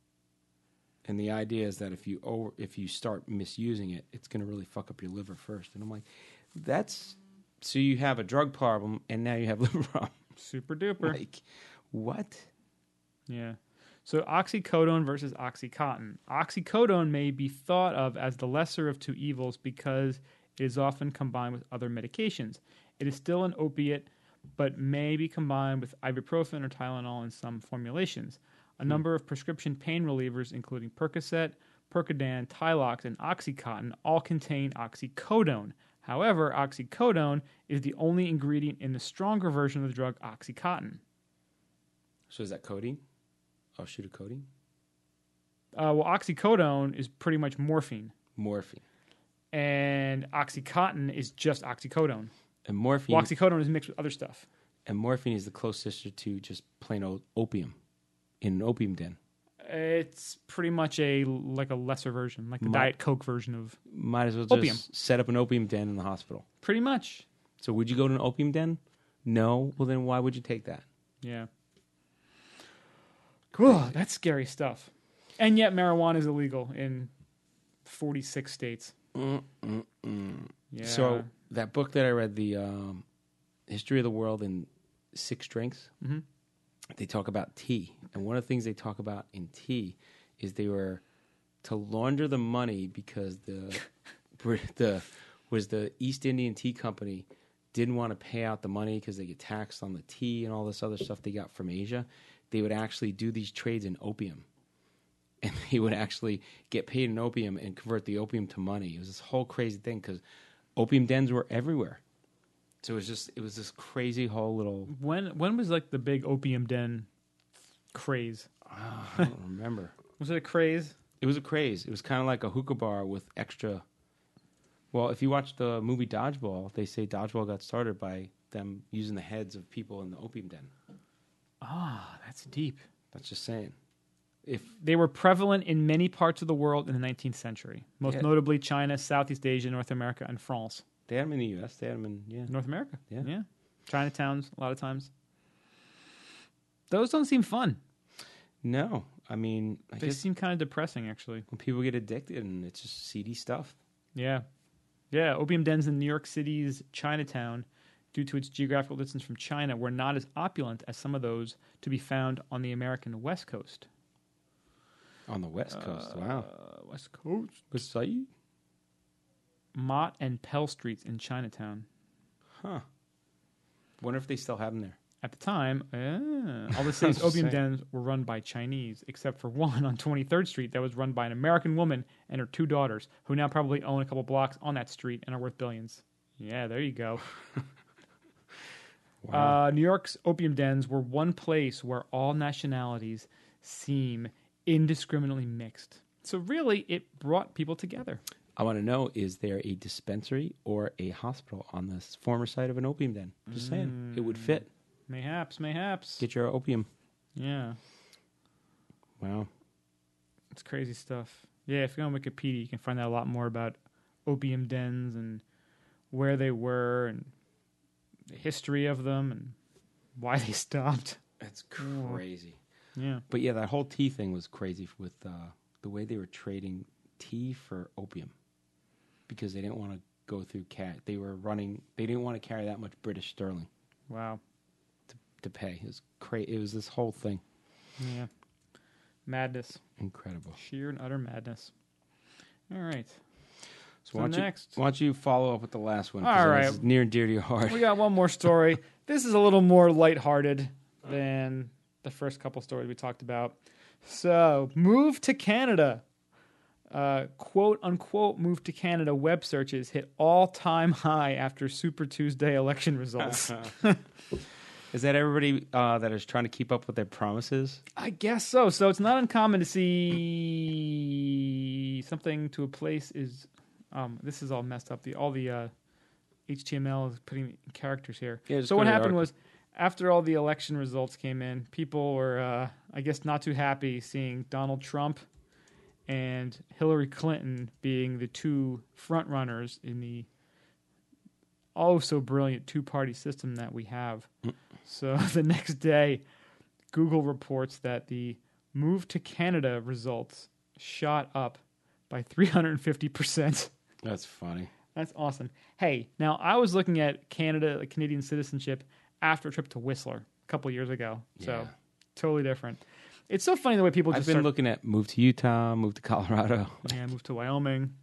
And the idea is that if you over, if you start misusing it, it's going to really fuck up your liver first. And I'm like, that's so you have a drug problem and now you have liver problem. Super duper. Like, what? Yeah. So oxycodone versus Oxycontin. Oxycodone may be thought of as the lesser of two evils because it is often combined with other medications. It is still an opiate, but may be combined with ibuprofen or Tylenol in some formulations. A hmm. number of prescription pain relievers, including Percocet, Percodan, Tylox, and Oxycontin, all contain oxycodone. However, oxycodone is the only ingredient in the stronger version of the drug Oxycontin. So is that codeine? Oh, shoot, a codeine? Uh, well, oxycodone is pretty much morphine. Morphine. And Oxycontin is just oxycodone. And morphine... Well, oxycodone is mixed with other stuff. And morphine is the close sister to just plain old opium in an opium den. It's pretty much a like a lesser version, like the might, Diet Coke version of might as well just opium. Set up an opium den in the hospital. Pretty much. So would you go to an opium den? No. Well, then why would you take that? Yeah. Cool. That's scary stuff. And yet marijuana is illegal in forty-six states. Mm, mm, mm. Yeah. So that book that I read, the um, History of the World in Six Drinks, mm-hmm. they talk about tea. And one of the things they talk about in tea is they were to launder the money because the the was the East Indian Tea Company didn't want to pay out the money because they get taxed on the tea and all this other stuff they got from Asia. They would actually do these trades in opium. And they would actually get paid in opium and convert the opium to money. It was this whole crazy thing because opium dens were everywhere. So it was just, it was this crazy whole little... When when was like the big opium den craze? Uh, I don't remember. Was it a craze? It was a craze. It was kind of like a hookah bar with extra... Well, if you watch the movie Dodgeball, they say Dodgeball got started by them using the heads of people in the opium den. Ah, that's deep. That's just saying. If they were prevalent in many parts of the world in the nineteenth century, most yeah. notably China, Southeast Asia, North America, and France. They had them in the U S. They had them in yeah. North America. Yeah. yeah. Chinatowns, a lot of times. Those don't seem fun. No. I mean... I they guess seem kind of depressing, actually. When people get addicted and it's just seedy stuff. Yeah. Yeah, opium dens in New York City's Chinatown due to its geographical distance from China, were not as opulent as some of those to be found on the American West Coast. On the West Coast, wow. Uh, West Coast. West side? Mott and Pell Streets in Chinatown. Huh. Wonder if they still have them there. At the time, uh, all the city's opium dens were run by Chinese, except for one on twenty-third Street that was run by an American woman and her two daughters, who now probably own a couple blocks on that street and are worth billions. Yeah, there you go. Wow. Uh, New York's opium dens were one place where all nationalities seem indiscriminately mixed. So really, it brought people together. I want to know, is there a dispensary or a hospital on this former site of an opium den? Just saying. It would fit. Mayhaps, mayhaps. Get your opium. Yeah. Wow. It's crazy stuff. Yeah, if you go on Wikipedia, you can find out a lot more about opium dens and where they were and the history of them and why they stopped. That's crazy. Yeah. But yeah, that whole tea thing was crazy with uh, the way they were trading tea for opium because they didn't want to go through cat. They were running. They didn't want to carry that much British sterling Wow. to, to pay. It was cra- It was this whole thing. Yeah. Madness. Incredible. Sheer and utter madness. All right. So, So why don't next. you, why don't you follow up with the last one? 'cause All that right. was near and dear to your heart. We got one more story. This is a little more lighthearted than the first couple stories we talked about. So, move to Canada. Uh, quote unquote move to Canada web searches hit all time high after Super Tuesday election results. Is that everybody uh, that is trying to keep up with their promises? I guess so. So it's not uncommon to see something to a place is. Um, this is all messed up. The all the uh, H T M L is putting characters here. Yeah, just so go what to the happened article. was after all the election results came in, people were, uh, I guess, not too happy seeing Donald Trump and Hillary Clinton being the two front runners in the oh so brilliant two-party system that we have. So the next day, Google reports that the move to Canada results shot up by three hundred fifty percent. That's funny. That's awesome. Hey, now I was looking at Canada, like Canadian citizenship, after a trip to Whistler a couple years ago. Yeah. So totally different. It's so funny the way people I've just been start, looking at move to Utah, move to Colorado. yeah, move to Wyoming.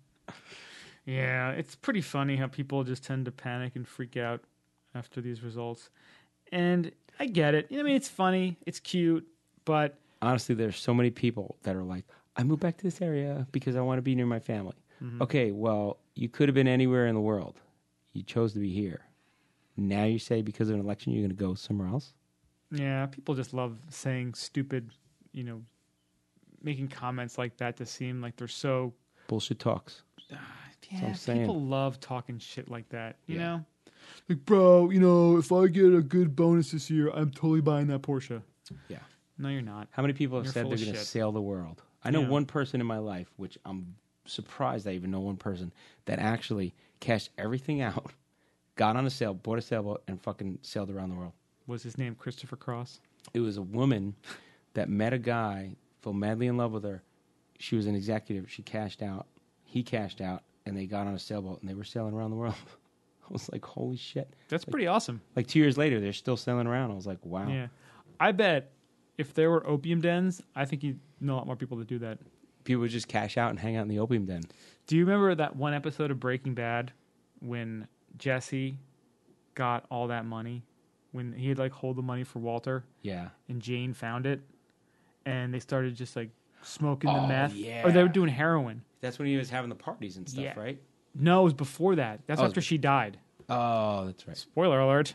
Yeah, it's pretty funny how people just tend to panic and freak out after these results. And I get it. I mean, it's funny, it's cute, but Honestly, there's so many people that are like, I moved back to this area because I want to be near my family. Mm-hmm. Okay, well, you could have been anywhere in the world. You chose to be here. Now you say because of an election you're going to go somewhere else? yeah, people just love saying stupid, you know, making comments like that to seem like they're so Bullshit talks. yeah, I'm saying. people love talking shit like that, you Yeah. know? Like, bro, you know, if I get a good bonus this year, I'm totally buying that Porsche. Yeah. No, you're not. How many people have You're said full they're of going to shit. sail the world? I know Yeah. one person in my life, which I'm surprised I even know one person, that actually cashed everything out, got on a sail, bought a sailboat, and fucking sailed around the world. Was his name Christopher Cross? It was a woman that met a guy, fell madly in love with her. She was an executive. She cashed out. He cashed out, and they got on a sailboat, and they were sailing around the world. I was like, holy shit. That's Like- pretty awesome. Like two years later, they're still sailing around. I was like, wow. Yeah. I bet if there were opium dens, I think you'd know a lot more people to do that. People would just cash out and hang out in the opium den. Do you remember that one episode of Breaking Bad when Jesse got all that money? When he had like hold the money for Walter Yeah. and Jane found it and they started just like smoking the Oh, meth. yeah. Or they were doing heroin. That's when he was having the parties and stuff, Yeah. right? No, it was before that. That's Oh, after she died. Oh, that's right. Spoiler alert.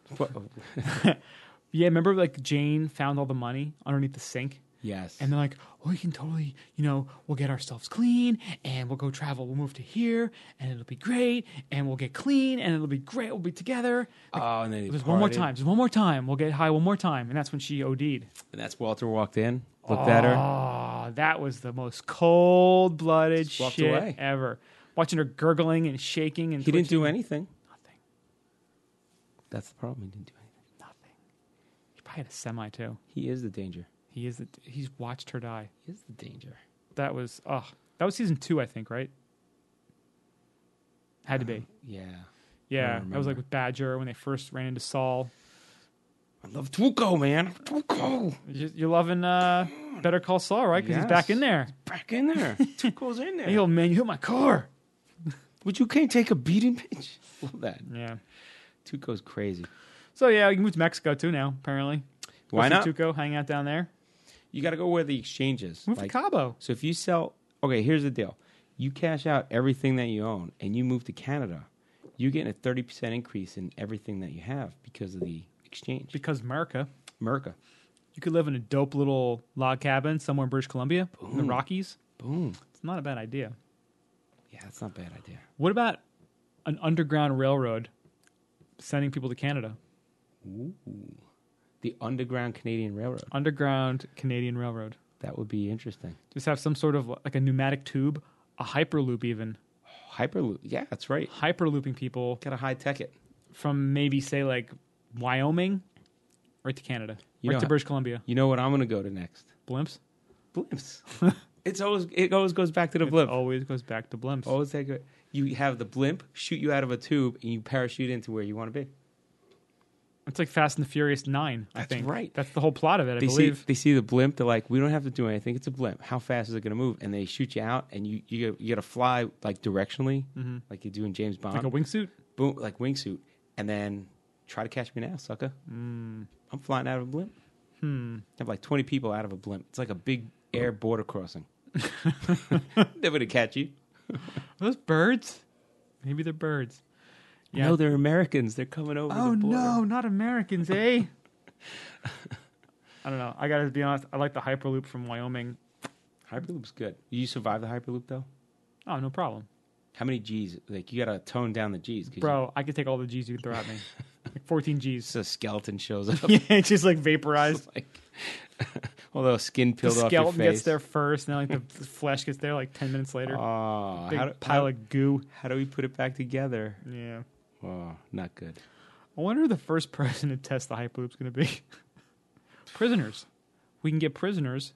Yeah, remember like Jane found all the money underneath the sink? Yes. And they're like, oh, we can totally, you know, we'll get ourselves clean and we'll go travel. We'll move to here and it'll be great. And we'll get clean and it'll be great. We'll be together. Like, oh, and then he just one more partied. time. Just one more time. We'll get high one more time. And that's when she OD'd. And that's Walter walked in, looked at her. Oh, that was the most cold-blooded Just walked shit away. ever. Watching her gurgling and shaking and He didn't twitching. do anything. Nothing. That's the problem. He didn't do anything. Nothing. He probably had a semi, too. He is the danger. He is. The, he's watched her die. He is the danger. That was, oh, that was season two, I think, right? Had to be. Yeah. Yeah, don't that was like remember. with Badger when they first ran into Saul. I love Tuco, man. Tuco. You- You're loving uh, Better Call Saul, right? Because he's Yes. back in there. Back in there. Tuco's in there. Hey, old man, you hit my car. Would you can't take a beating, bitch? Love that. Yeah. Tuco's crazy. So yeah, you can move to Mexico too now. Apparently. Go Why see not? Tuco, hang out down there. You got to go where the exchange is. Move Like, to Cabo. so if you sell, okay, here's the deal. You cash out everything that you own and you move to Canada, you're getting a thirty percent increase in everything that you have because of the exchange. Because America. America. You could live in a dope little log cabin somewhere in British Columbia, in the Boom. Rockies. Boom. It's not a bad idea. Yeah, that's not a bad idea. What about an underground railroad sending people to Canada? Ooh. The Underground Canadian Railroad. Underground Canadian Railroad. That would be interesting. Just have some sort of like a pneumatic tube, a hyperloop even. Hyperloop. Yeah, that's right. Hyperlooping people Got to high tech it. from maybe, say, like Wyoming right to Canada. You right know to how- British Columbia. You know what I'm going to go to next? Blimps? Blimps. it's always it always goes back to the It blimp. always goes back to blimps. Always take it. You have the blimp shoot you out of a tube and you parachute into where you want to be. It's like Fast and the Furious nine, I That's think. right. That's the whole plot of it, I They see believe. they see the blimp. They're like, we don't have to do anything. It's a blimp. How fast is it going to move? And they shoot you out, and you you got, you got to fly like directionally, Mhm. like you do in James Bond. Like a wingsuit? Boom, like wingsuit, and then try to catch me now, sucker. Mm. I'm flying out of a blimp. Hmm. I have like twenty people out of a blimp. It's like a big air border crossing. They're going to catch you. Are those birds? Maybe they're birds. Yeah. No, they're Americans. They're coming over Oh the border. no, not Americans, eh? I don't know. I gotta be honest. I like the Hyperloop from Wyoming. Hyperloop's good. You survive the Hyperloop though? Oh, no problem, How many G's? Like you got to tone down the G's, 'cause bro. I could take all the G's you can throw at me. Like fourteen you- G's. just a skeleton shows up. Yeah, it's just like vaporized. like, although skin The peeled off your skeleton face. gets there first, and then like the flesh gets there like ten minutes later. Oh, Big how, do, pile how, of goo. how do we put it back together? Yeah. Oh, not good. I wonder who the first person to test the Hyperloop's going to be. Prisoners. We can get prisoners.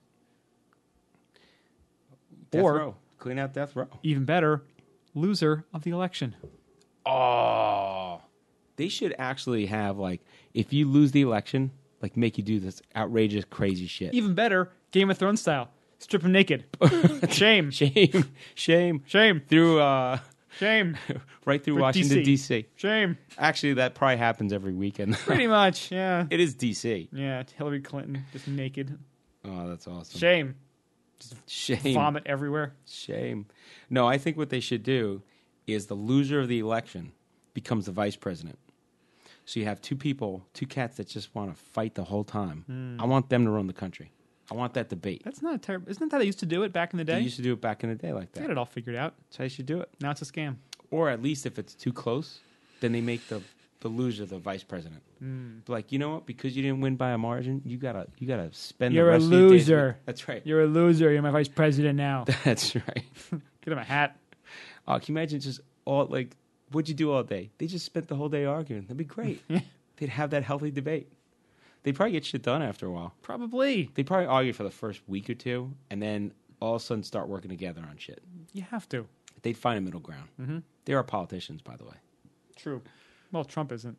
Death Or- row. Clean out death row. Even better, loser of the election. Oh, they should actually have like if you lose the election, like make you do this outrageous, crazy shit. Even better, Game of Thrones style. Strip him naked. Shame. Shame, shame Shame. through uh, Shame. right through For Washington D D C. C. Shame. Actually, that probably happens every weekend. Pretty much, yeah. It is D C. Yeah, Hillary Clinton just naked. Oh, that's awesome. Shame. Shame. Vomit everywhere. Shame. No, I think what they should do is the loser of the election becomes the vice president. So you have two people, two cats that just want to fight the whole time. Hmm. I want them to run the country. I want that debate. That's not terrible. Isn't that how they used to do it back in the They day? used to do it back in the day like They that. had it all figured out. That's how you should do it. Now it's a scam. Or at least if it's too close, then they make the, the loser the vice president. Mm. Be like, you know what? Because you didn't win by a margin, you gotta you gotta spend You're the a rest of your days loser. with- That's right. You're a loser. You're my vice president now. That's right. Get him a hat. Oh, can you imagine just all like what'd you do all day? They just spent the whole day arguing. That'd be great. They'd have that healthy debate. They'd probably get shit done after a while. Probably. They'd probably argue for the first week or two, and then all of a sudden start working together on shit. You have to. They'd find a middle ground. Mm-hmm. They are politicians, by the way. True. Well, Trump isn't.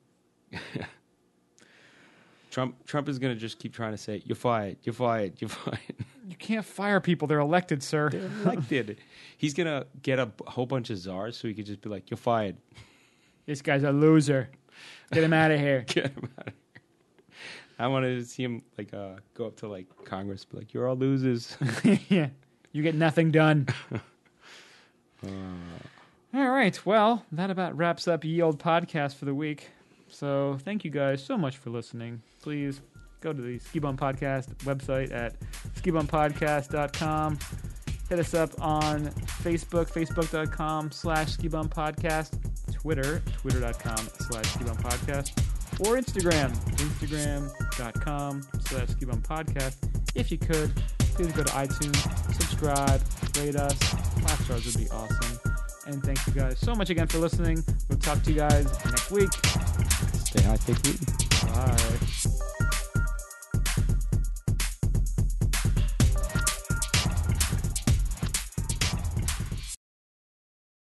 Trump Trump is going to just keep trying to say, you're fired, you're fired, you're fired. You can't fire people. They're elected, sir. They're elected. He's going to get a b- whole bunch of czars so he could just be like, you're fired. This guy's a loser. Get him out of here. Get him out of here. I want to see him like uh, go up to like Congress, be like, "You're all losers." Yeah. You get nothing done. uh, All right. Well, that about wraps up Ye Old Podcast for the week. So thank you guys so much for listening. Please go to the Ski Bum Podcast website at ski bum podcast dot com. Hit us up on Facebook, facebook.com slash Ski Bum Podcast, Twitter, twitter.com slash Ski Bum Podcast, or Instagram, instagram.com slash Ski Bum Podcast. If you could, please go to iTunes, subscribe, rate us. Five stars would be awesome. And thank you guys so much again for listening. We'll talk to you guys next week. stay high, stay clean. Bye.